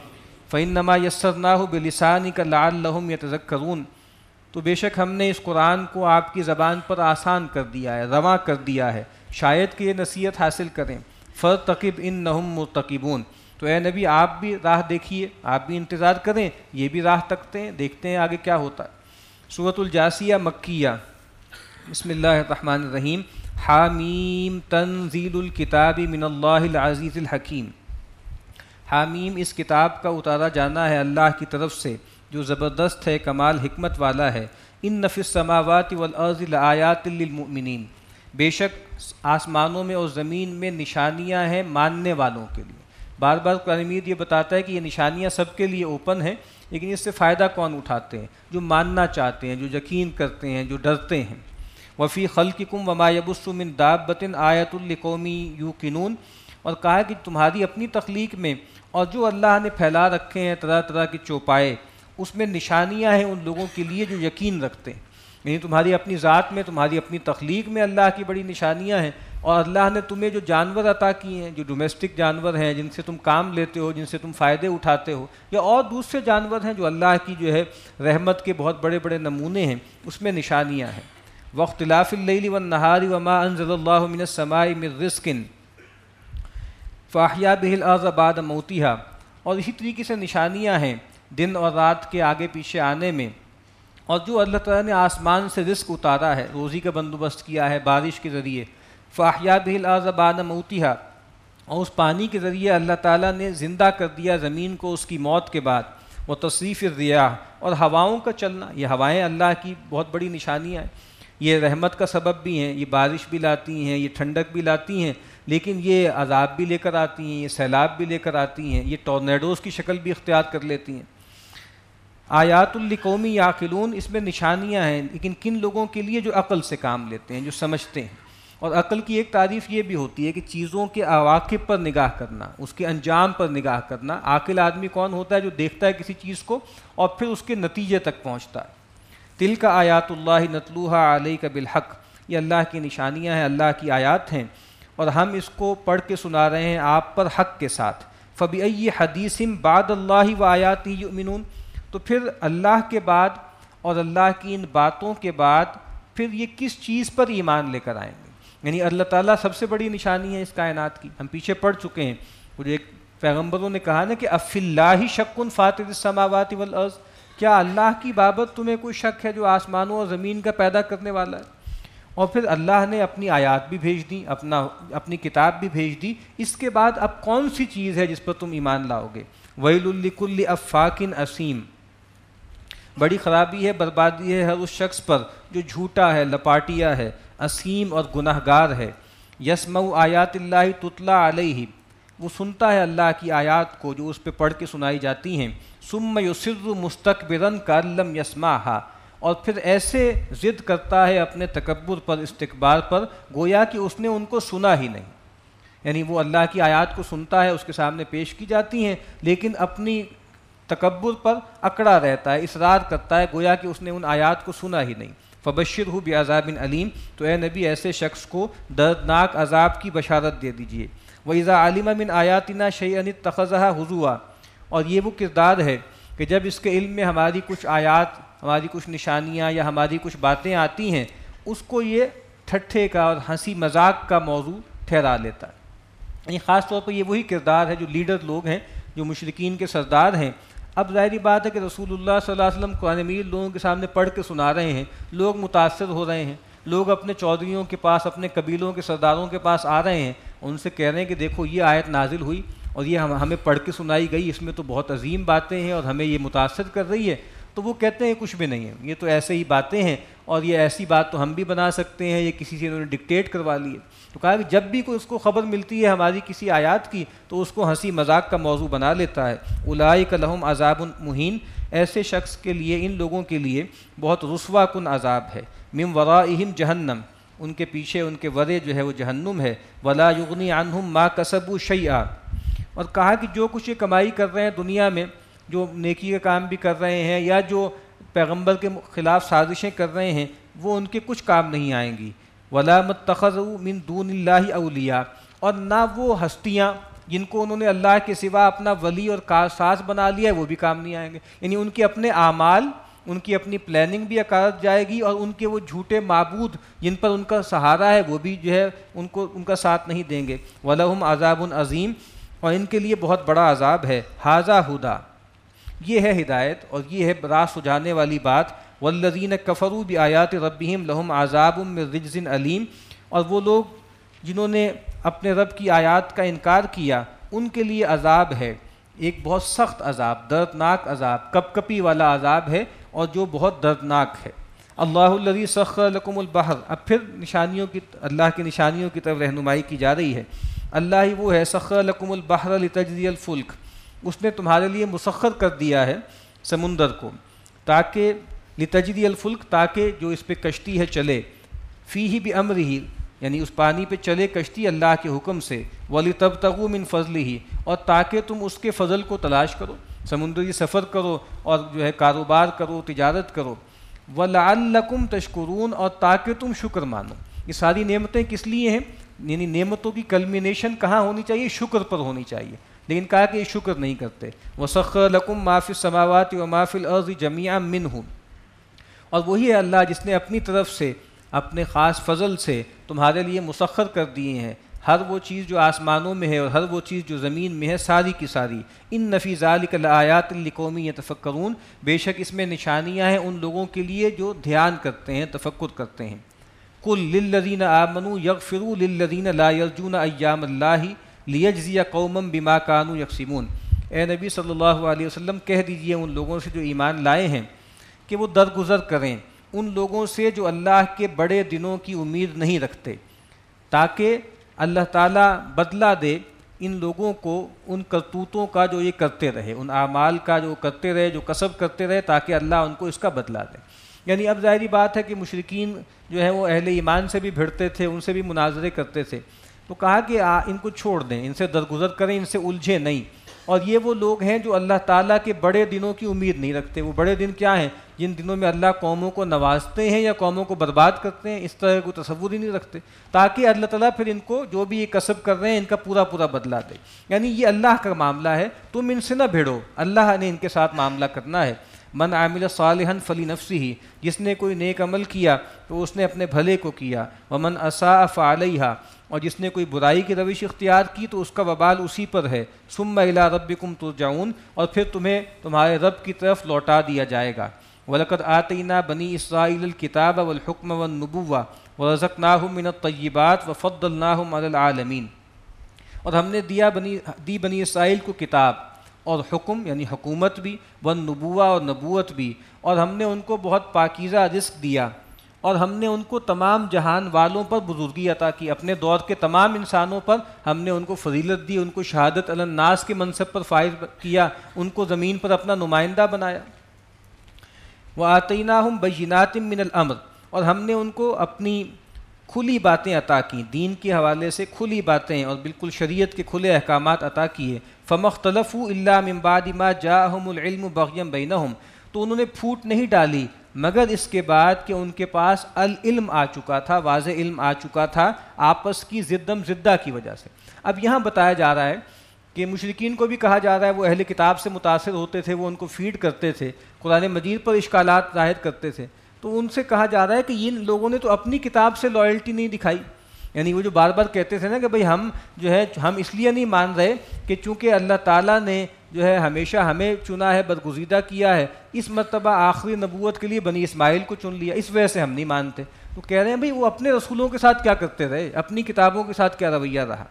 فإنما یسرناہ بلسانک لعلہم یتذکرون، تو بے شک ہم نے اس قرآن کو آپ کی زبان پر آسان کر دیا ہے، رواں کر دیا ہے، شاید کہ یہ نصیحت حاصل کریں۔ فارتقب انہم مرتقبون، تو اے نبی آپ بھی راہ دیکھیے، آپ بھی انتظار کریں، یہ بھی راہ تکتے ہیں، دیکھتے ہیں آگے کیا ہوتا ہے۔ سورۃ الجاثیہ مکیہ، بسم اللہ الرحمن الرحیم۔ حامیم تنزیل الکتاب من اللہ العزیز الحکیم، حامیم اس کتاب کا اتارا جانا ہے اللہ کی طرف سے جو زبردست ہے، کمال حکمت والا ہے۔ ان فی السماوات والارض لآیات للمؤمنین، بے شک آسمانوں میں اور زمین میں نشانیاں ہیں ماننے والوں کے لیے۔ بار بار قرآن مجید یہ بتاتا ہے کہ یہ نشانیاں سب کے لیے اوپن ہیں، لیکن اس سے فائدہ کون اٹھاتے ہیں؟ جو ماننا چاہتے ہیں، جو یقین کرتے ہیں، جو ڈرتے ہیں۔ وفی خلقکم وما یبث من دابۃ آیۃ لقوم یوقنون، اور کہا کہ تمہاری اپنی تخلیق میں اور جو اللہ نے پھیلا رکھے ہیں طرح طرح کے چوپائے، اس میں نشانیاں ہیں ان لوگوں کے لیے جو یقین رکھتے ہیں۔ یعنی تمہاری اپنی ذات میں، تمہاری اپنی تخلیق میں اللہ کی بڑی نشانیاں ہیں، اور اللہ نے تمہیں جو جانور عطا کیے ہیں، جو ڈومیسٹک جانور ہیں جن سے تم کام لیتے ہو، جن سے تم فائدے اٹھاتے ہو، یا اور دوسرے جانور ہیں جو اللہ کی جو ہے رحمت کے بہت بڑے بڑے نمونے ہیں، اس میں نشانیاں ہیں۔ واختلاف اللیل والنہار وما انزل اللہ من السماء من رزق فاحیا بہ الارض بعد موتہا، اور اسی طریقے سے نشانیاں ہیں دن اور رات کے آگے پیچھے آنے میں، اور جو اللہ تعالیٰ نے آسمان سے رزق اتارا ہے، روزی کا بندوبست کیا ہے بارش کے ذریعے، فاحیا بہ الارض بعد موتہا، اور اس پانی کے ذریعے اللہ تعالیٰ نے زندہ کر دیا زمین کو اس کی موت کے بعد۔ وہ تصریف الریاح، اور ہواؤں کا چلنا، یہ ہوائیں اللہ کی بہت بڑی نشانیاں ہیں، یہ رحمت کا سبب بھی ہیں، یہ بارش بھی لاتی ہیں، یہ ٹھنڈک بھی لاتی ہیں، لیکن یہ عذاب بھی لے کر آتی ہیں، یہ سیلاب بھی لے کر آتی ہیں، یہ ٹورنیڈوز کی شکل بھی اختیار کر لیتی ہیں۔ آیات لقوم یعقلون، اس میں نشانیاں ہیں، لیکن کن لوگوں کے لیے؟ جو عقل سے کام لیتے ہیں، جو سمجھتے ہیں۔ اور عقل کی ایک تعریف یہ بھی ہوتی ہے کہ چیزوں کے عواقب پر نگاہ کرنا، اس کے انجام پر نگاہ کرنا۔ عاقل آدمی کون ہوتا ہے؟ جو دیکھتا ہے کسی چیز کو اور پھر اس کے نتیجے تک پہنچتا ہے۔ تلک آیات اللہ نتلوہا علیک بالحق، یہ اللہ کی نشانیاں ہیں، اللہ کی آیات ہیں، اور ہم اس کو پڑھ کے سنا رہے ہیں آپ پر حق کے ساتھ۔ فبأی حدیث بعد اللہ وآیاتہ یؤمنون، تو پھر اللہ کے بعد اور اللہ کی ان باتوں کے بعد پھر یہ کس چیز پر ایمان لے کر آئیں گے؟ یعنی اللہ تعالیٰ سب سے بڑی نشانی ہے اس کائنات کی، ہم پیچھے پڑھ چکے ہیں، وہ جو ایک پیغمبروں نے کہا نا کہ افی اللہ شک فاطر السماوات والارض، کیا اللہ کی بابت تمہیں کوئی شک ہے جو آسمانوں اور زمین کا پیدا کرنے والا ہے؟ اور پھر اللہ نے اپنی آیات بھی بھیج دی، اپنی کتاب بھی بھیج دی، اس کے بعد اب کون سی چیز ہے جس پر تم ایمان لاؤ گے؟ ویل لکل افاک اثیم، بڑی خرابی ہے، بربادی ہے ہر اس شخص پر جو جھوٹا ہے، لپاٹیا ہے، اسیم اور گناہ گار ہے۔ یسمع آیات اللہ تتلا علیہ، وہ سنتا ہے اللہ کی آیات کو جو اس پہ پڑھ کے سنائی جاتی ہیں۔ ثم یصر مستکبرا کأن لم یسمعھا، اور پھر ایسے ضد کرتا ہے اپنے تکبر پر، استکبار پر، گویا کہ اس نے ان کو سنا ہی نہیں۔ یعنی وہ اللہ کی آیات کو سنتا ہے، اس کے سامنے پیش کی جاتی ہیں، لیکن اپنی تکبر پر اکڑا رہتا ہے، اصرار کرتا ہے، گویا کہ اس نے ان آیات کو سنا ہی نہیں۔ فبشرہ بعذاب علیم، تو اے نبی ایسے شخص کو دردناک عذاب کی بشارت دے دیجئے۔ وَإِذَا عَلِمَ مِنْ آیَاتِنَا شَيْئًا اتَّخَذَهَا ہُزُوًا، اور یہ وہ کردار ہے کہ جب اس کے علم میں ہماری کچھ آیات، ہماری کچھ نشانیاں یا ہماری کچھ باتیں آتی ہیں، اس کو یہ ٹھٹھے کا اور ہنسی مذاق کا موضوع ٹھہرا لیتا ہے۔ یعنی خاص طور پر یہ وہی کردار ہے جو لیڈر لوگ ہیں، جو مشرکین کے سردار ہیں، اب ظاہری بات ہے کہ رسول اللہ صلی اللہ علیہ وسلم قرآن مجید لوگوں کے سامنے پڑھ کے سنا رہے ہیں، لوگ متاثر ہو رہے ہیں، لوگ اپنے چودھریوں کے پاس، اپنے قبیلوں کے سرداروں کے پاس آ رہے ہیں، ان سے کہہ رہے ہیں کہ دیکھو یہ آیت نازل ہوئی اور یہ ہمیں پڑھ کے سنائی گئی، اس میں تو بہت عظیم باتیں ہیں اور ہمیں یہ متاثر کر رہی ہے. تو وہ کہتے ہیں کچھ بھی نہیں ہے، یہ تو ایسے ہی باتیں ہیں، اور یہ ایسی بات تو ہم بھی بنا سکتے ہیں، یہ کسی سے انہوں نے ڈکٹیٹ کروا لی ہے. تو کہا کہ جب بھی کوئی اس کو خبر ملتی ہے ہماری کسی آیات کی تو اس کو ہنسی مذاق کا موضوع بنا لیتا ہے. اولئک لہم عذاب مہین، ایسے شخص کے لیے، ان لوگوں کے لیے بہت رسوا کن عذاب ہے. من ورائہم جہنم، ان کے پیچھے ان کے ورے جو ہے وہ جہنم ہے. ولا یغنی عنہم ما کسبوا شیئا، اور کہا کہ جو کچھ یہ کمائی کر رہے ہیں دنیا میں، جو نیکی کا کام بھی کر رہے ہیں یا جو پیغمبر کے خلاف سازشیں کر رہے ہیں، وہ ان کے کچھ کام نہیں آئیں گی. ولا متخذوا من دون اللہ اولیاء، اور نہ وہ ہستیاں جن کو انہوں نے اللہ کے سوا اپنا ولی اور کارساز بنا لیا ہے وہ بھی کام نہیں آئیں گے. یعنی ان کے اپنے اعمال، ان کی اپنی پلاننگ بھی اکارت جائے گی، اور ان کے وہ جھوٹے معبود جن پر ان کا سہارا ہے وہ بھی جو ہے ان کا ساتھ نہیں دیں گے. وَلَهُمْ عَذَابٌ عَظِيمٌ، اور ان کے لیے بہت بڑا عذاب ہے. ھذا ھدیٰ، یہ ہے ہدایت اور یہ ہے راہ سجانے والی بات. والذین کفروا بآیات ربہم لہم عذاب من رجز علیم، اور وہ لوگ جنہوں نے اپنے رب کی آیات کا انکار کیا ان کے لیے عذاب ہے، ایک بہت سخت عذاب، دردناک عذاب، کپ کپی والا عذاب ہے اور جو بہت دردناک ہے. اللہ الذی سخر لکم البحر، اب پھر اللہ کی نشانیوں کی طرف رہنمائی کی جا رہی ہے. اللہ ہی وہ ہے سخر لکم البحر لتجری الفلک، اس نے تمہارے لیے مسخر کر دیا ہے سمندر کو، تاکہ لتجری الفلک، تاکہ جو اس پہ کشتی ہے چلے، فیہ بامرہ، یعنی اس پانی پہ چلے کشتی اللہ کے حکم سے، وَلِتَبْتَغُوا مِن فَضْلِهِ، اور تاکہ تم اس کے فضل کو تلاش کرو، سمندری سفر کرو اور جو ہے کاروبار کرو، تجارت کرو. وَلَعَلَّكُمْ تَشْكُرُونَ، اور تاکہ تم شکر مانو. یہ ساری نعمتیں کس لیے ہیں؟ یعنی نعمتوں کی کلمینیشن کہاں ہونی چاہیے؟ شکر پر ہونی چاہیے، لیکن کہا کہ یہ شکر نہیں کرتے. وَسَخَّرَ لَكُم مَّا فِي السَّمَاوَاتِ وَمَا فِي الْأَرْضِ جَمِيعًا مِّنْهُ، اور وہی ہے اللہ جس نے اپنی طرف سے، اپنے خاص فضل سے تمہارے لیے مسخر کر دیے ہیں ہر وہ چیز جو آسمانوں میں ہے اور ہر وہ چیز جو زمین میں ہے، ساری کی ساری. ان فی ذلک لآیات لقوم یتفکرون، بے شک اس میں نشانیاں ہیں ان لوگوں کے لیے جو دھیان کرتے ہیں، تفکر کرتے ہیں. قل للذین آمنوا یغفروا للذین لا یرجون ایام اللہ لیجزی قوما بما کانوا یکسبون. اے نبی صلی اللہ علیہ وسلم کہہ دیجئے ان لوگوں سے جو ایمان لائے ہیں کہ وہ درگزر کریں ان لوگوں سے جو اللہ کے بڑے دنوں کی امید نہیں رکھتے، تاکہ اللہ تعالیٰ بدلہ دے ان لوگوں کو ان کرتوتوں کا جو یہ کرتے رہے، ان اعمال کا جو کرتے رہے، جو کسب کرتے رہے، تاکہ اللہ ان کو اس کا بدلہ دے. یعنی اب ظاہری بات ہے کہ مشرکین جو ہیں وہ اہل ایمان سے بھی بھڑتے تھے، ان سے بھی مناظرے کرتے تھے، تو کہا کہ ان کو چھوڑ دیں، ان سے درگزر کریں، ان سے الجھیں نہیں. اور یہ وہ لوگ ہیں جو اللہ تعالیٰ کے بڑے دنوں کی امید نہیں رکھتے. وہ بڑے دن کیا ہیں؟ جن دنوں میں اللہ قوموں کو نوازتے ہیں یا قوموں کو برباد کرتے ہیں، اس طرح کو تصور ہی نہیں رکھتے، تاکہ اللہ تعالیٰ پھر ان کو جو بھی یہ کسب کر رہے ہیں ان کا پورا پورا بدلہ دے. یعنی یہ اللہ کا معاملہ ہے، تم ان سے نہ بھیڑو، اللہ نے ان کے ساتھ معاملہ کرنا ہے. من عامل صالحا فلنفسہ، جس نے کوئی نیک عمل کیا تو اس نے اپنے بھلے کو کیا. ومن اساء فعلیہا، اور جس نے کوئی برائی کی روش اختیار کی تو اس کا وبال اسی پر ہے. ثم الی ربکم ترجعون، اور پھر تمہیں تمہارے رب کی طرف لوٹا دیا جائے گا. وَلَقَدْ آتَيْنَا بَنِي إِسْرَائِيلَ الْكِتَابَ وَالْحُكْمَ وَالنُّبُوَّةَ وَرَزَقْنَاهُم مِّنَ الطَّيِّبَاتِ وَفَضَّلْنَاهُمْ عَلَى الْعَالَمِينَ، اور ہم نے دی بنی اسرائیل کو کتاب اور حکم یعنی حکومت بھی، والنبوہ اور نبوت بھی، اور ہم نے ان کو بہت پاکیزہ رزق دیا، اور ہم نے ان کو تمام جہان والوں پر بزرگی عطا کی. اپنے دور کے تمام انسانوں پر ہم نے ان کو فضیلت دی، ان کو شہادت علی الناس کے منصب پر فائز کیا، ان کو زمین پر اپنا نمائندہ بنایا. وَآتَيْنَاهُمْ بَيِّنَاتٍ مِّنَ الْأَمْرِ، اور ہم نے ان کو اپنی کھلی باتیں عطا کیں، دین کے حوالے سے کھلی باتیں اور بالکل شریعت کے کھلے احکامات عطا کیے. فَمَا اخْتَلَفُوا إِلَّا مِن بَعْدِ مَا جَاءَهُمُ الْعِلْمُ بَغْيًا بَيْنَهُمْ، تو انہوں نے پھوٹ نہیں ڈالی مگر اس کے بعد کہ ان کے پاس العلم آ چکا تھا، واضح علم آ چکا تھا، آپس کی زدم زدہ کی وجہ سے. اب یہاں بتایا جا رہا ہے کہ مشرکین کو بھی کہا جا رہا ہے وہ اہل کتاب سے متاثر ہوتے تھے، وہ ان کو فیڈ کرتے تھے، قرآن مجید پر اشکالات ظاہر کرتے تھے، تو ان سے کہا جا رہا ہے کہ ان لوگوں نے تو اپنی کتاب سے لائلٹی نہیں دکھائی. یعنی وہ جو بار بار کہتے تھے نا کہ بھئی ہم جو ہے ہم اس لیے نہیں مان رہے کہ چونکہ اللہ تعالیٰ نے جو ہے ہمیشہ ہمیں چنا ہے، برگزیدہ کیا ہے، اس مرتبہ آخری نبوت کے لیے بنی اسماعیل کو چن لیا، اس وجہ سے ہم نہیں مانتے. تو کہہ رہے ہیں بھئی وہ اپنے رسولوں کے ساتھ کیا کرتے رہے، اپنی کتابوں کے ساتھ کیا رویہ رہا.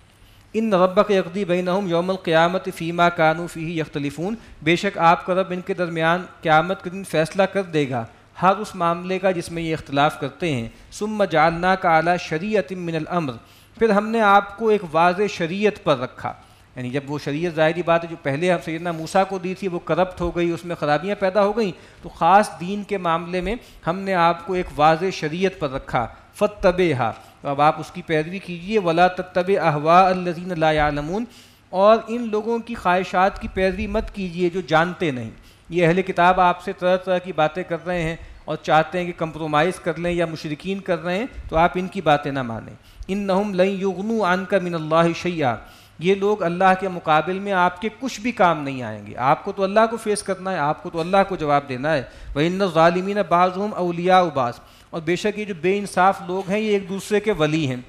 ان ربک یقضی بینہم یوم القیامت فیما کانوا فیہ یختلفون، بے شک آپ کا رب ان کے درمیان قیامت کے دن فیصلہ کر دے گا ہر اس معاملے کا جس میں یہ اختلاف کرتے ہیں. ثم جعلناک علی شریعۃ من الامر، پھر ہم نے آپ کو ایک واضح شریعت پر رکھا. یعنی جب وہ شریعت ظاہری بات ہے جو پہلے ہم سیدنا موسیٰ کو دی تھی وہ کرپٹ ہو گئی، اس میں خرابیاں پیدا ہو گئیں، تو خاص دین کے معاملے میں ہم نے آپ کو ایک واضح شریعت پر رکھا. فاتبعھا، تو اب آپ اس کی پیروی کیجئے. ولا تتبع اہواء الذین لا یعلمون، اور ان لوگوں کی خواہشات کی پیروی مت کیجئے جو جانتے نہیں. یہ اہل کتاب آپ سے طرح طرح کی باتیں کر رہے ہیں اور چاہتے ہیں کہ کمپرومائز کر لیں، یا مشرکین کر رہے ہیں، تو آپ ان کی باتیں نہ مانیں. انہم لن یغنوا عنک من اللہ شیئا، یہ لوگ اللہ کے مقابل میں آپ کے کچھ بھی کام نہیں آئیں گے. آپ کو تو اللہ کو فیس کرنا ہے، آپ کو تو اللہ کو جواب دینا ہے. وَإِنَّ الظَّالِمِينَ بَعْضُهُمْ أَوْلِيَاءُ بَعْضٍ، اور بے شک یہ جو بے انصاف لوگ ہیں یہ ایک دوسرے کے ولی ہیں.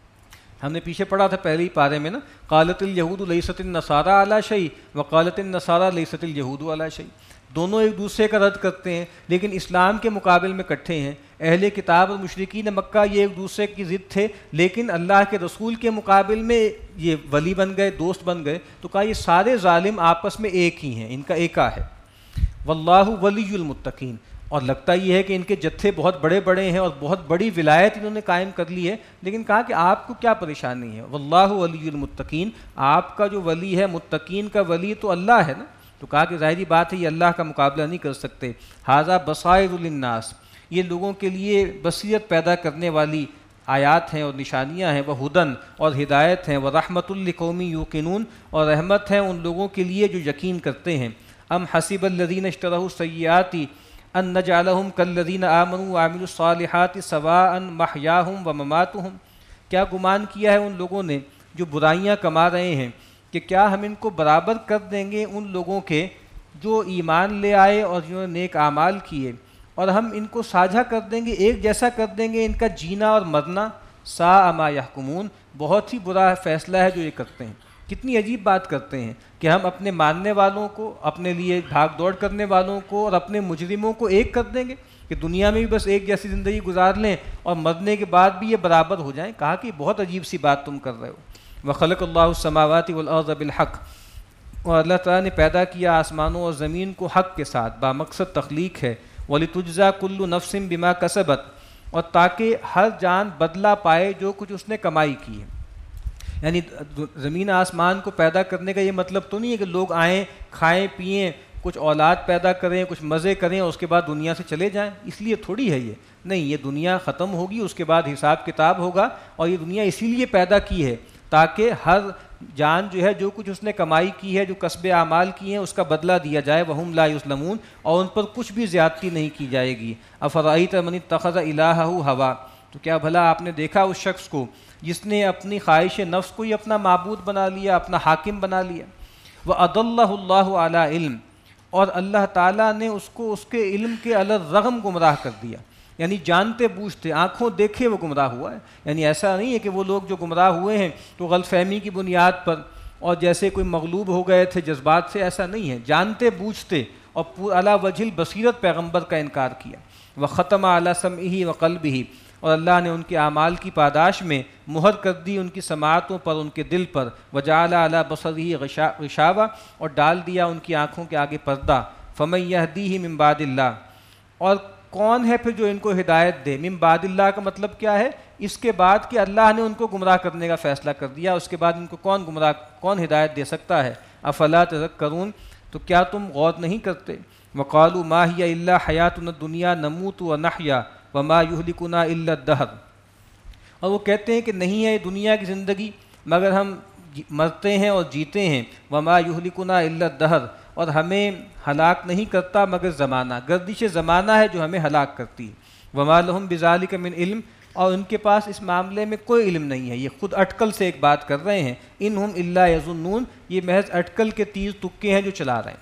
ہم نے پیچھے پڑھا تھا پہلے ہی پارے میں نا، قالت اليهود ليست النصارى على شيء وقالت النصارى ليست اليهود على شيء، دونوں ایک دوسرے کا رد کرتے ہیں لیکن اسلام کے مقابل میں کٹھے ہیں. اہل کتاب اور مشرکین مکہ یہ ایک دوسرے کی ضد تھے، لیکن اللہ کے رسول کے مقابل میں یہ ولی بن گئے، دوست بن گئے. تو کہا یہ سارے ظالم آپس میں ایک ہی ہیں، ان کا ایکا ہے. واللہ ولی المتقین، اور لگتا یہ ہے کہ ان کے جتھے بہت بڑے بڑے ہیں اور بہت بڑی ولایت انہوں نے قائم کر لی ہے، لیکن کہا کہ آپ کو کیا پریشانی ہے. واللہ ولی المتقین، آپ کا جو ولی ہے، متقین کا ولی تو اللہ ہے نا. تو کہا کہ ظاہری بات ہے یہ اللہ کا مقابلہ نہیں کر سکتے. ھذا بصائر للناس، یہ لوگوں کے لیے بصیرت پیدا کرنے والی آیات ہیں اور نشانیاں ہیں. وہدن، اور ہدایت ہیں. ورحمۃ لقوم یوقنون، اور رحمت ہیں ان لوگوں کے لیے جو یقین کرتے ہیں. ام حسب الذین اشتروا السیئات ان نجعلہم کالذین آمنوا وعملوا الصالحات سواء محیاہم ومماتہم، کیا گمان کیا ہے ان لوگوں نے جو برائیاں کما رہے ہیں کہ کیا ہم ان کو برابر کر دیں گے ان لوگوں کے جو ایمان لے آئے اور جنہوں نے نیک اعمال کیے، اور ہم ان کو ساجھا کر دیں گے، ایک جیسا کر دیں گے ان کا جینا اور مرنا. ساء ما یحکمون، بہت ہی برا فیصلہ ہے جو یہ کرتے ہیں. کتنی عجیب بات کرتے ہیں کہ ہم اپنے ماننے والوں کو، اپنے لیے بھاگ دوڑ کرنے والوں کو اور اپنے مجرموں کو ایک کر دیں گے کہ دنیا میں بھی بس ایک جیسی زندگی گزار لیں اور مرنے کے بعد بھی یہ برابر ہو جائیں. کہا کہ بہت عجیب سی بات تم کر رہے ہو. وخلق اللہ السماوات والارض بالحق، اور اللہ تعالیٰ نے پیدا کیا آسمانوں اور زمین کو حق کے ساتھ، بامقصد تخلیق ہے. وَلِتُجْزَى كُلُّ نَفْسٍ بِمَا كَسَبَتْ، اور تاکہ ہر جان بدلہ پائے جو کچھ اس نے کمائی کی ہے. یعنی زمین آسمان کو پیدا کرنے کا یہ مطلب تو نہیں ہے کہ لوگ آئیں، کھائیں پئیں، کچھ اولاد پیدا کریں، کچھ مزے کریں اور اس کے بعد دنیا سے چلے جائیں. اس لیے تھوڑی ہے یہ، نہیں، یہ دنیا ختم ہوگی، اس کے بعد حساب کتاب ہوگا. اور یہ دنیا اسی لیے پیدا کی ہے تاکہ ہر جان جو ہے جو کچھ اس نے کمائی کی ہے، جو کسب اعمال کی ہیں، اس کا بدلہ دیا جائے. وَهُمْ لَا يُظْلَمُونَ، اور ان پر کچھ بھی زیادتی نہیں کی جائے گی. أَفَرَأَيْتَ مَنِ اتَّخَذَ إِلَٰهَهُ هَوَىٰ، تو کیا بھلا آپ نے دیکھا اس شخص کو جس نے اپنی خواہش نفس کو ہی اپنا معبود بنا لیا، اپنا حاکم بنا لیا. وَأَضَلَّهُ اللَّهُ عَلَىٰ عِلْمٍ، اور اللہ تعالیٰ نے اس کو اس کے علم کے علی الرغم گمراہ کر دیا. یعنی جانتے بوجھتے، آنکھوں دیکھے وہ گمراہ ہوا ہے. یعنی ایسا نہیں ہے کہ وہ لوگ جو گمراہ ہوئے ہیں تو غلط فہمی کی بنیاد پر اور جیسے کوئی مغلوب ہو گئے تھے جذبات سے، ایسا نہیں ہے. جانتے بوجھتے اور علی وجہ البصیرت پیغمبر کا انکار کیا. وختم علی سمعہ وقلبہ، اور اللہ نے ان کے اعمال کی پاداش میں مہر کر دی ان کی سماعتوں پر، ان کے دل پر. وجعل علی بصرہ غشاوہ، اور ڈال دیا ان کی آنکھوں کے آگے پردہ. فمن یہدیہ من بعد اللہ، اور کون ہے پھر جو ان کو ہدایت دے. من بعد اللہ کا مطلب کیا ہے؟ اس کے بعد کہ اللہ نے ان کو گمراہ کرنے کا فیصلہ کر دیا، اس کے بعد ان کو کون ہدایت دے سکتا ہے؟ افلا تذکرون، تو کیا تم غور نہیں کرتے؟ وقالوا ما هي الا حیاتنا الدنیا نموت ونحیا وما یہلکنا الا الدہر، اور وہ کہتے ہیں کہ نہیں ہے دنیا کی زندگی مگر ہم مرتے ہیں اور جیتے ہیں. وما یہلکنا الا الدہر، اور ہمیں ہلاک نہیں کرتا مگر زمانہ، گردش زمانہ ہے جو ہمیں ہلاک کرتی ہے. وما لہم بذالک من علم، اور ان کے پاس اس معاملے میں کوئی علم نہیں ہے. یہ خود اٹکل سے ایک بات کر رہے ہیں. انہم الا یظنون، یہ محض اٹکل کے تیر تکے ہیں جو چلا رہے ہیں.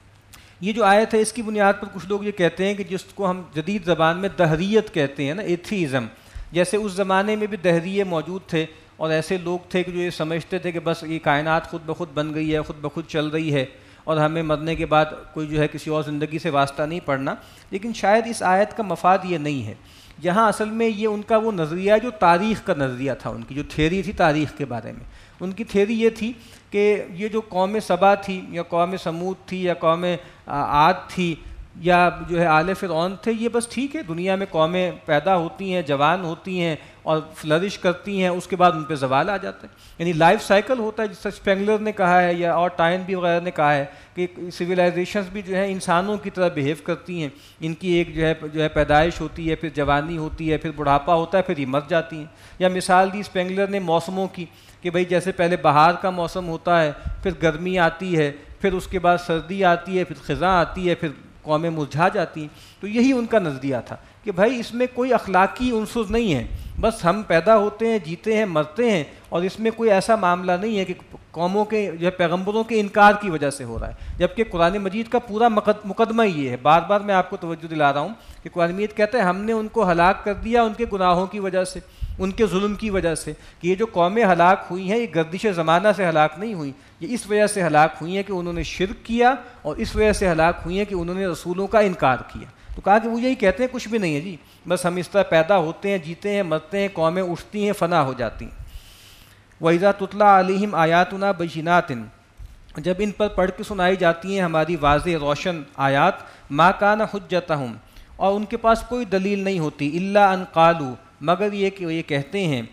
یہ جو آیت ہے اس کی بنیاد پر کچھ لوگ یہ کہتے ہیں کہ جس کو ہم جدید زبان میں دہریت کہتے ہیں نا، ایتھیزم، جیسے اس زمانے میں بھی دہریے موجود تھے اور ایسے لوگ تھے کہ جو یہ سمجھتے تھے کہ بس یہ کائنات خود بخود بن گئی ہے، خود بخود چل رہی ہے، اور ہمیں مرنے کے بعد کوئی جو ہے کسی اور زندگی سے واسطہ نہیں پڑنا. لیکن شاید اس آیت کا مفاد یہ نہیں ہے. یہاں اصل میں یہ ان کا وہ نظریہ جو تاریخ کا نظریہ تھا، ان کی جو تھیوری تھی تاریخ کے بارے میں، ان کی تھیوری یہ تھی کہ یہ جو قوم سبا تھی یا قوم سمود تھی یا قوم عاد تھی یا جو ہے آل فرعون تھے، یہ بس ٹھیک ہے، دنیا میں قومیں پیدا ہوتی ہیں، جوان ہوتی ہیں اور فلرش کرتی ہیں، اس کے بعد ان پہ زوال آ جاتا ہے. یعنی لائف سائیکل ہوتا ہے، جس طرح اسپینگلر نے کہا ہے یا اور ٹائن بھی وغیرہ نے کہا ہے کہ سویلائزیشنز بھی جو ہیں انسانوں کی طرح بیہیو کرتی ہیں. ان کی ایک جو ہے پیدائش ہوتی ہے، پھر جوانی ہوتی ہے، پھر بڑھاپا ہوتا ہے، پھر یہ مر جاتی ہیں. یا مثال دی اسپینگلر نے موسموں کی کہ بھئی جیسے پہلے بہار کا موسم ہوتا ہے، پھر گرمی آتی ہے، پھر اس کے بعد سردی آتی ہے، پھر خزاں آتی ہے، پھر قومیں مرجھا جاتی ہیں. تو یہی ان کا نظریہ تھا کہ بھائی اس میں کوئی اخلاقی عنصر نہیں ہے، بس ہم پیدا ہوتے ہیں، جیتے ہیں، مرتے ہیں، اور اس میں کوئی ایسا معاملہ نہیں ہے کہ قوموں کے جو ہے پیغمبروں کے انکار کی وجہ سے ہو رہا ہے. جبکہ قرآن مجید کا پورا مقدمہ یہ ہے، بار بار میں آپ کو توجہ دلا رہا ہوں کہ قرآن مجید کہتا ہے ہم نے ان کو ہلاک کر دیا ان کے گناہوں کی وجہ سے، ان کے ظلم کی وجہ سے. کہ یہ جو قومیں ہلاک ہوئی ہیں یہ گردش زمانہ سے ہلاک نہیں ہوئی، یہ اس وجہ سے ہلاک ہوئی ہیں کہ انہوں نے شرک کیا، اور اس وجہ سے ہلاک ہوئی ہیں کہ انہوں نے رسولوں کا انکار کیا. تو کہا کہ وہ یہی کہتے ہیں کچھ بھی نہیں ہے جی، بس ہم اس طرح پیدا ہوتے ہیں، جیتے ہیں، مرتے ہیں، قومیں اٹھتی ہیں، فنا ہو جاتی ہیں. وَإِذَا تُتْلَىٰ عَلَيْهِمْ آيَاتُنَا بَيِّنَاتٍ، جب ان پر پڑھ کے سنائی جاتی ہیں ہماری واضح روشن آیات، مَا كَانَ حُجَّتَهُمْ، اور ان کے پاس کوئی دلیل نہیں ہوتی، إِلَّا أَن قَالُوا، مگر یہ کہ یہ کہتے ہیں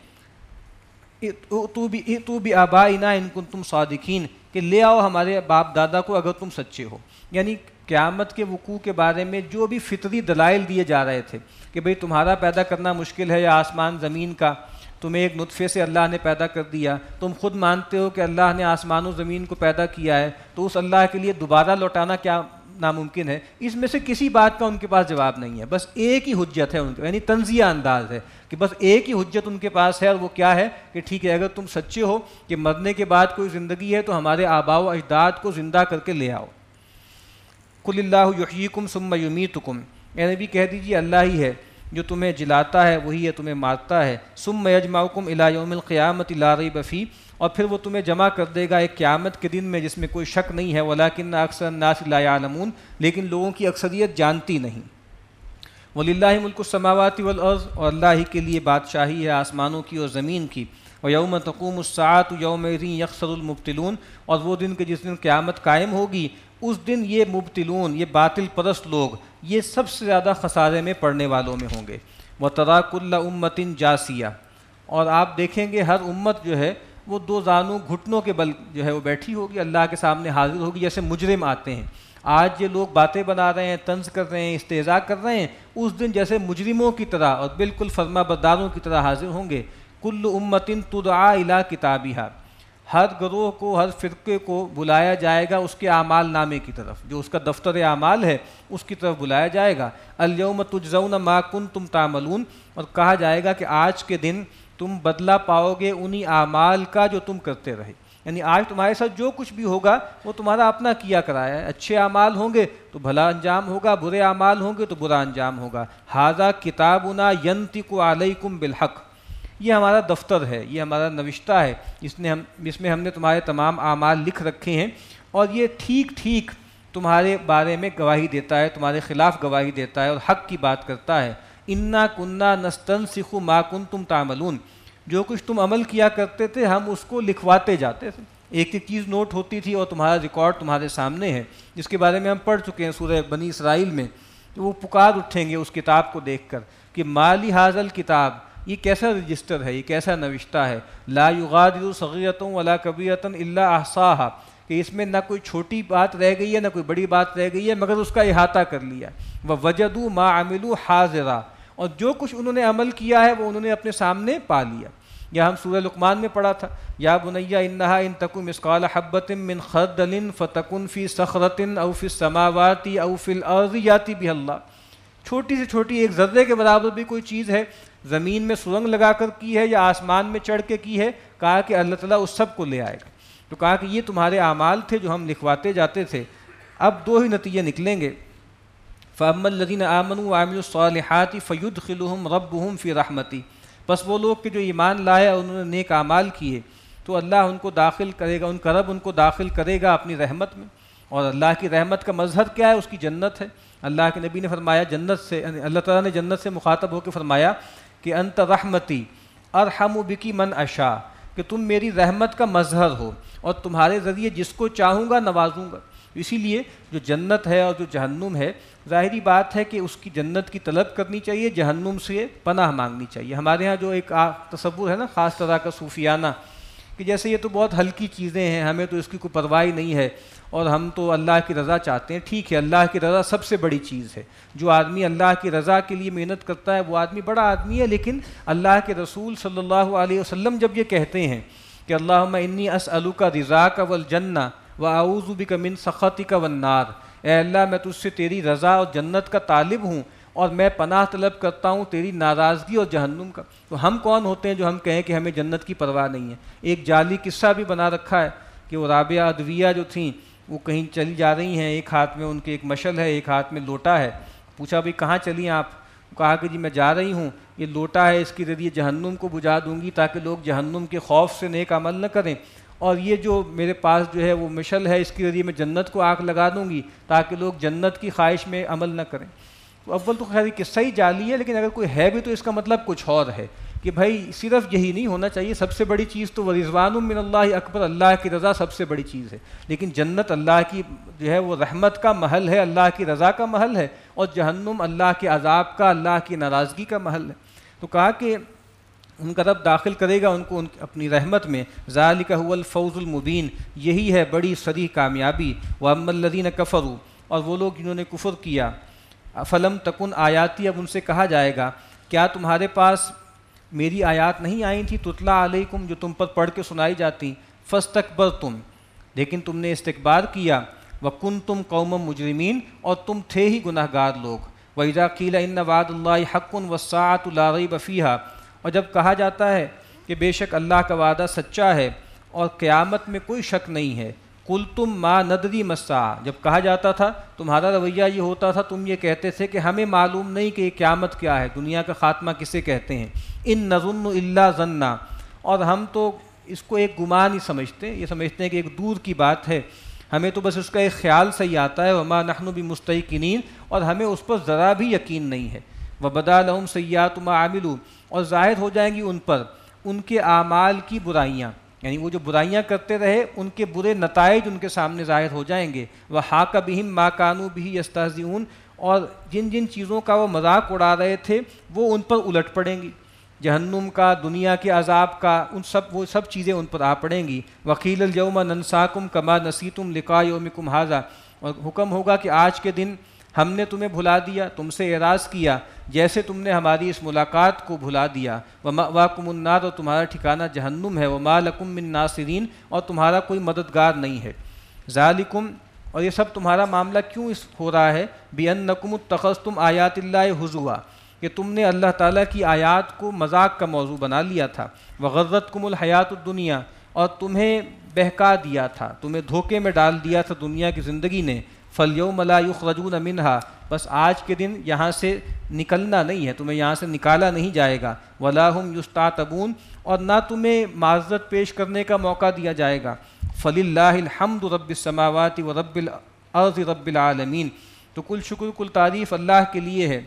ائتوا بآبائنا ان کنتم صادقین، کہ لے آؤ ہمارے باپ دادا کو اگر تم سچے ہو. یعنی قیامت کے وقوع کے بارے میں جو بھی فطری دلائل دیے جا رہے تھے کہ بھئی تمہارا پیدا کرنا مشکل ہے یا آسمان زمین کا، تمہیں ایک نطفے سے اللہ نے پیدا کر دیا، تم خود مانتے ہو کہ اللہ نے آسمان و زمین کو پیدا کیا ہے، تو اس اللہ کے لیے دوبارہ لوٹانا کیا ناممکن ہے؟ اس میں سے کسی بات کا ان کے پاس جواب نہیں ہے. بس ایک ہی حجت ہے ان کے، یعنی طنزیہ انداز ہے کہ بس ایک ہی حجت ان کے پاس ہے، اور وہ کیا ہے کہ ٹھیک ہے اگر تم سچے ہو کہ مرنے کے بعد کوئی زندگی ہے تو ہمارے آباء و اجداد کو زندہ کر کے لے آؤ. قل اللہ یحییکم ثم یمیتکم، اے نبی کہہ دیجیے اللہ ہی ہے جو تمہیں جلاتا ہے، وہی ہے تمہیں مارتا ہے. ثم یجمعکم الی یوم القیامۃ لا ریب فیہ، اور پھر وہ تمہیں جمع کر دے گا ایک قیامت کے دن میں جس میں کوئی شک نہیں ہے. ولکن اکثر الناس لا یعلمون، لیکن لوگوں کی اکثریت جانتی نہیں. وللہ ملک السماوات والارض، اور اللہ ہی کے لیے بادشاہی ہے آسمانوں کی اور زمین کی. ویوم تقوم الساعۃ یومئذ یخسر المبطلون، اور وہ دن کہ جس دن قیامت قائم ہوگی اس دن یہ مبطلون، یہ باطل پرست لوگ، یہ سب سے زیادہ خسارے میں پڑنے والوں میں ہوں گے. وتری کل امۃ جاسیہ، اور آپ دیکھیں گے ہر امت جو ہے وہ دو زانوں گھٹنوں کے بل جو ہے وہ بیٹھی ہوگی، اللہ کے سامنے حاضر ہوگی جیسے مجرم آتے ہیں. آج یہ لوگ باتیں بنا رہے ہیں، طنز کر رہے ہیں، استہزاء کر رہے ہیں، اس دن جیسے مجرموں کی طرح اور بالکل فرما برداروں کی طرح حاضر ہوں گے. کل امۃ تدعی الی کتابہا، ہر گروہ کو، ہر فرقے کو بلایا جائے گا اس کے اعمال نامے کی طرف، جو اس کا دفتر اعمال ہے اس کی طرف بلایا جائے گا. الیوم تجزون ما کنتم تعملون، اور کہا جائے گا کہ آج کے دن تم بدلہ پاؤ گے انہی اعمال کا جو تم کرتے رہے. یعنی آج تمہارے ساتھ جو کچھ بھی ہوگا وہ تمہارا اپنا کیا کرایا ہے. اچھے اعمال ہوں گے تو بھلا انجام ہوگا، برے اعمال ہوں گے تو برا انجام ہوگا. ھذا کتابنا ینطق علیکم بالحق، یہ ہمارا دفتر ہے، یہ ہمارا نوشتہ ہے، جس میں ہم نے تمہارے تمام اعمال لکھ رکھے ہیں، اور یہ ٹھیک ٹھیک تمہارے بارے میں گواہی دیتا ہے، تمہارے خلاف گواہی دیتا ہے اور حق کی بات کرتا ہے. انا کننا نستنسخ ما کنتم تعملون، جو کچھ تم عمل کیا کرتے تھے ہم اس کو لکھواتے جاتے تھے. ایک ایک چیز نوٹ ہوتی تھی اور تمہارا ریکارڈ تمہارے سامنے ہے، جس کے بارے میں ہم پڑھ چکے ہیں سورہ بنی اسرائیل میں. تو وہ پکار اٹھیں گے اس کتاب کو دیکھ کر کہ مالی حاضل کتاب، یہ کیسا رجسٹر ہے، یہ کیسا نوشتہ ہے. لا یغادر صغیرۃ ولا کبیرۃ الا احصاھا، کہ اس میں نہ کوئی چھوٹی بات رہ گئی ہے نہ کوئی بڑی بات رہ گئی ہے مگر اس کا احاطہ کر لیا. ووجدوا ما عملوا حاضرا، اور جو کچھ انہوں نے عمل کیا ہے وہ انہوں نے اپنے سامنے پا لیا. یا ہم سورہ لقمان میں پڑھا تھا یا بنی انہا ان تک مثقال حبۃ من خردل فتکن فی صخرۃ او فی السماوات او فی الارض یاتی بہ اللہ، چھوٹی سے چھوٹی ایک ذرے کے برابر بھی کوئی چیز ہے، زمین میں سرنگ لگا کر کی ہے یا آسمان میں چڑھ کے کی ہے، کہا کہ اللہ تعالیٰ اس سب کو لے آئے گا. تو کہا کہ یہ تمہارے اعمال تھے جو ہم لکھواتے جاتے تھے. اب دو ہی نتیجے نکلیں گے. فَأَمَّا الَّذِينَ آمَنُوا وَعَمِلُوا الصَّالِحَاتِ فَيُدْخِلُهُمْ رَبُّهُمْ فِي رَحْمَتِهِ، بس وہ لوگ کہ جو ایمان لائے اور انہوں نے نیک اعمال کیے تو اللہ ان کو داخل کرے گا، ان کا رب ان کو داخل کرے گا اپنی رحمت میں. اور اللہ کی رحمت کا مظہر کیا ہے؟ اس کی جنت ہے. اللہ کے نبی نے فرمایا جنت سے، اللہ تعالیٰ نے جنت سے مخاطب ہو کے فرمایا کہ انت رحمتی ارحم بکی من اشاء، کہ تم میری رحمت کا مظہر ہو اور تمہارے ذریعے جس کو چاہوں گا نوازوں گا. اسی لیے جو جنت ہے اور جو جہنم ہے، ظاہری بات ہے کہ اس کی جنت کی طلب کرنی چاہیے، جہنم سے پناہ مانگنی چاہیے. ہمارے ہاں جو ایک تصور ہے نا خاص طرح کا صوفیانہ، کہ جیسے یہ تو بہت ہلکی چیزیں ہیں، ہمیں تو اس کی کوئی پرواہ نہیں ہے اور ہم تو اللہ کی رضا چاہتے ہیں. ٹھیک ہے، اللہ کی رضا سب سے بڑی چیز ہے. جو آدمی اللہ کی رضا کے لیے محنت کرتا ہے وہ آدمی بڑا آدمی ہے. لیکن اللہ کے رسول صلی اللہ علیہ وسلم جب یہ کہتے ہیں کہ اللہم انی اسألک رضاک والجنہ واعوذ بک من سخطک والنار، اے اللہ میں تجھ سے تیری رضا اور جنت کا طالب ہوں اور میں پناہ طلب کرتا ہوں تیری ناراضگی اور جہنم کا. تو ہم کون ہوتے ہیں جو ہم کہیں کہ ہمیں جنت کی پرواہ نہیں ہے؟ ایک جعلی قصہ بھی بنا رکھا ہے کہ وہ رابعہ ادویہ جو تھیں وہ کہیں چلی جا رہی ہیں، ایک ہاتھ میں ان کے ایک مشل ہے، ایک ہاتھ میں لوٹا ہے. پوچھا بھئی کہاں چلی آپ؟ کہا کہ جی میں جا رہی ہوں، یہ لوٹا ہے اس کے ذریعے جہنم کو بجھا دوں گی تاکہ لوگ جہنم کے خوف سے نیک عمل نہ کریں، اور یہ جو میرے پاس جو ہے وہ مشل ہے اس کے ذریعے میں جنت کو آگ لگا دوں گی تاکہ لوگ جنت کی خواہش میں عمل نہ کریں. تو اول تو خیر قصہ ہی جعلی ہے، لیکن اگر کوئی ہے بھی تو اس کا مطلب کچھ اور ہے کہ بھائی صرف یہی نہیں ہونا چاہیے. سب سے بڑی چیز تو ورضوان من اللہ اکبر، اللہ کی رضا سب سے بڑی چیز ہے. لیکن جنت اللہ کی جو ہے وہ رحمت کا محل ہے، اللہ کی رضا کا محل ہے، اور جہنم اللہ کے عذاب کا، اللہ کی ناراضگی کا محل ہے. تو کہا کہ ان کا رب داخل کرے گا ان کو اپنی رحمت میں. ذالک هو الفوز المبین، یہی ہے بڑی صریح کامیابی. واما الذین کفروا، اور وہ لوگ جنہوں نے کفر کیا، فلم تکن آیاتی، اب ان سے کہا جائے گا کیا تمہارے پاس میری آیات نہیں آئی تھی تتلا علیکم، جو تم پر پڑھ کے سنائی جاتی. فاستکبرتم، لیکن تم نے استکبار کیا. وکنتم قوما مجرمین، اور تم تھے ہی گناہ گار لوگ. وَإِذَا قِيلَ إِنَّ وَعْدَ اللَّهِ حَقٌّ وَالسَّاعَةُ لَا رَيْبَ فِيهَا، اور جب کہا جاتا ہے کہ بے شک اللہ کا وعدہ سچا ہے اور قیامت میں کوئی شک نہیں ہے. قُلْتُمْ مَا نَدْرِي مَا السَّاعَةُ، جب کہا جاتا تھا تمہارا رویہ یہ ہوتا تھا، تم یہ کہتے تھے کہ ہمیں معلوم نہیں کہ یہ قیامت کیا ہے، دنیا کا خاتمہ کسے کہتے ہیں. ان نظن الا ظنا، اور ہم تو اس کو ایک گمان ہی سمجھتے ہیں، یہ سمجھتے ہیں کہ ایک دور کی بات ہے، ہمیں تو بس اس کا ایک خیال صحیح آتا ہے. وما نحن بمستيقنين، اور ہمیں اس پر ذرا بھی یقین نہیں ہے. وبدا لهم سیئات ما عملوا، اور ظاہر ہو جائیں گی ان پر ان کے اعمال کی برائیاں، یعنی وہ جو برائیاں کرتے رہے ان کے برے نتائج ان کے سامنے ظاہر ہو جائیں گے. وحاق بهم ما كانوا به يستهزئون، اور جن جن چیزوں کا وہ مذاق اڑا رہے تھے وہ ان پر الٹ پڑیں گی، جہنم کا، دنیا کے عذاب کا، وہ سب چیزیں ان پر آ پڑیں گی. وقیل اليوم ننساکم کما نسیتم لقاء یومکم ھذا، اور حکم ہوگا کہ آج کے دن ہم نے تمہیں بھلا دیا، تم سے اعراض کیا جیسے تم نے ہماری اس ملاقات کو بھلا دیا. ومأواکم النار، اور تمہارا ٹھکانہ جہنم ہے. وما لکم من ناصرین، اور تمہارا کوئی مددگار نہیں ہے. ذالکم، اور یہ سب تمہارا معاملہ کیوں ہو رہا ہے؟ بأنکم اتخذتم آیات اللہ ہزوا، کہ تم نے اللہ تعالیٰ کی آیات کو مذاق کا موضوع بنا لیا تھا. وغرتکم الحیات الدنیا، اور تمہیں بہکا دیا تھا، تمہیں دھوکے میں ڈال دیا تھا دنیا کی زندگی نے. فالیوم لا یخرجون منہا، بس آج کے دن یہاں سے نکلنا نہیں ہے، تمہیں یہاں سے نکالا نہیں جائے گا. ولا ہم یستعتبون، اور نہ تمہیں معذرت پیش کرنے کا موقع دیا جائے گا. فللہ الحمد رب السماوات ورب الارض رب العالمین، تو کل شکر کل تعریف اللہ کے لیے ہے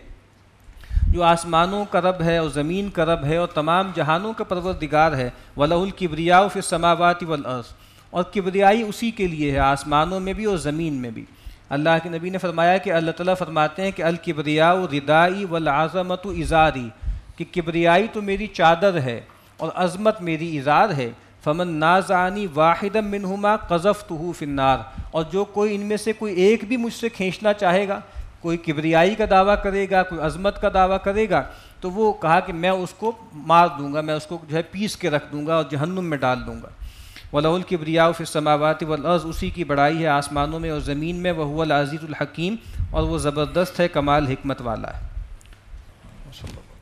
جو آسمانوں کا رب ہے اور زمین کا رب ہے اور تمام جہانوں کا پروردگار ہے. وَلَهُ الْكِبْرِيَاءُ فِي السَّمَاوَاتِ وَالْأَرْضِ، اور کبریائی اسی کے لیے ہے، آسمانوں میں بھی اور زمین میں بھی. اللہ کے نبی نے فرمایا کہ اللہ تعالیٰ فرماتے ہیں کہ الکبریاء ردائی والعظمت ازاری، کہ کبریائی تو میری چادر ہے اور عظمت میری ازار ہے. فمن نازعنی واحدا منہما قذفتہ فی النار، اور جو کوئی ان میں سے کوئی ایک بھی مجھ سے کھینچنا چاہے گا، کوئی کبریائی کا دعویٰ کرے گا، کوئی عظمت کا دعویٰ کرے گا، تو وہ کہا کہ میں اس کو مار دوں گا، میں اس کو جو ہے پیس کے رکھ دوں گا اور جہنم میں ڈال دوں گا. وَلَهُ الْكِبْرِيَاءُ فِي السَّمَاوَاتِ وَالْأَرْضِ، اسی کی بڑائی ہے آسمانوں میں اور زمین میں. وَهُوَ الْعَزِيزُ الْحَكِيمُ، اور وہ زبردست ہے، کمال حکمت والا ہے.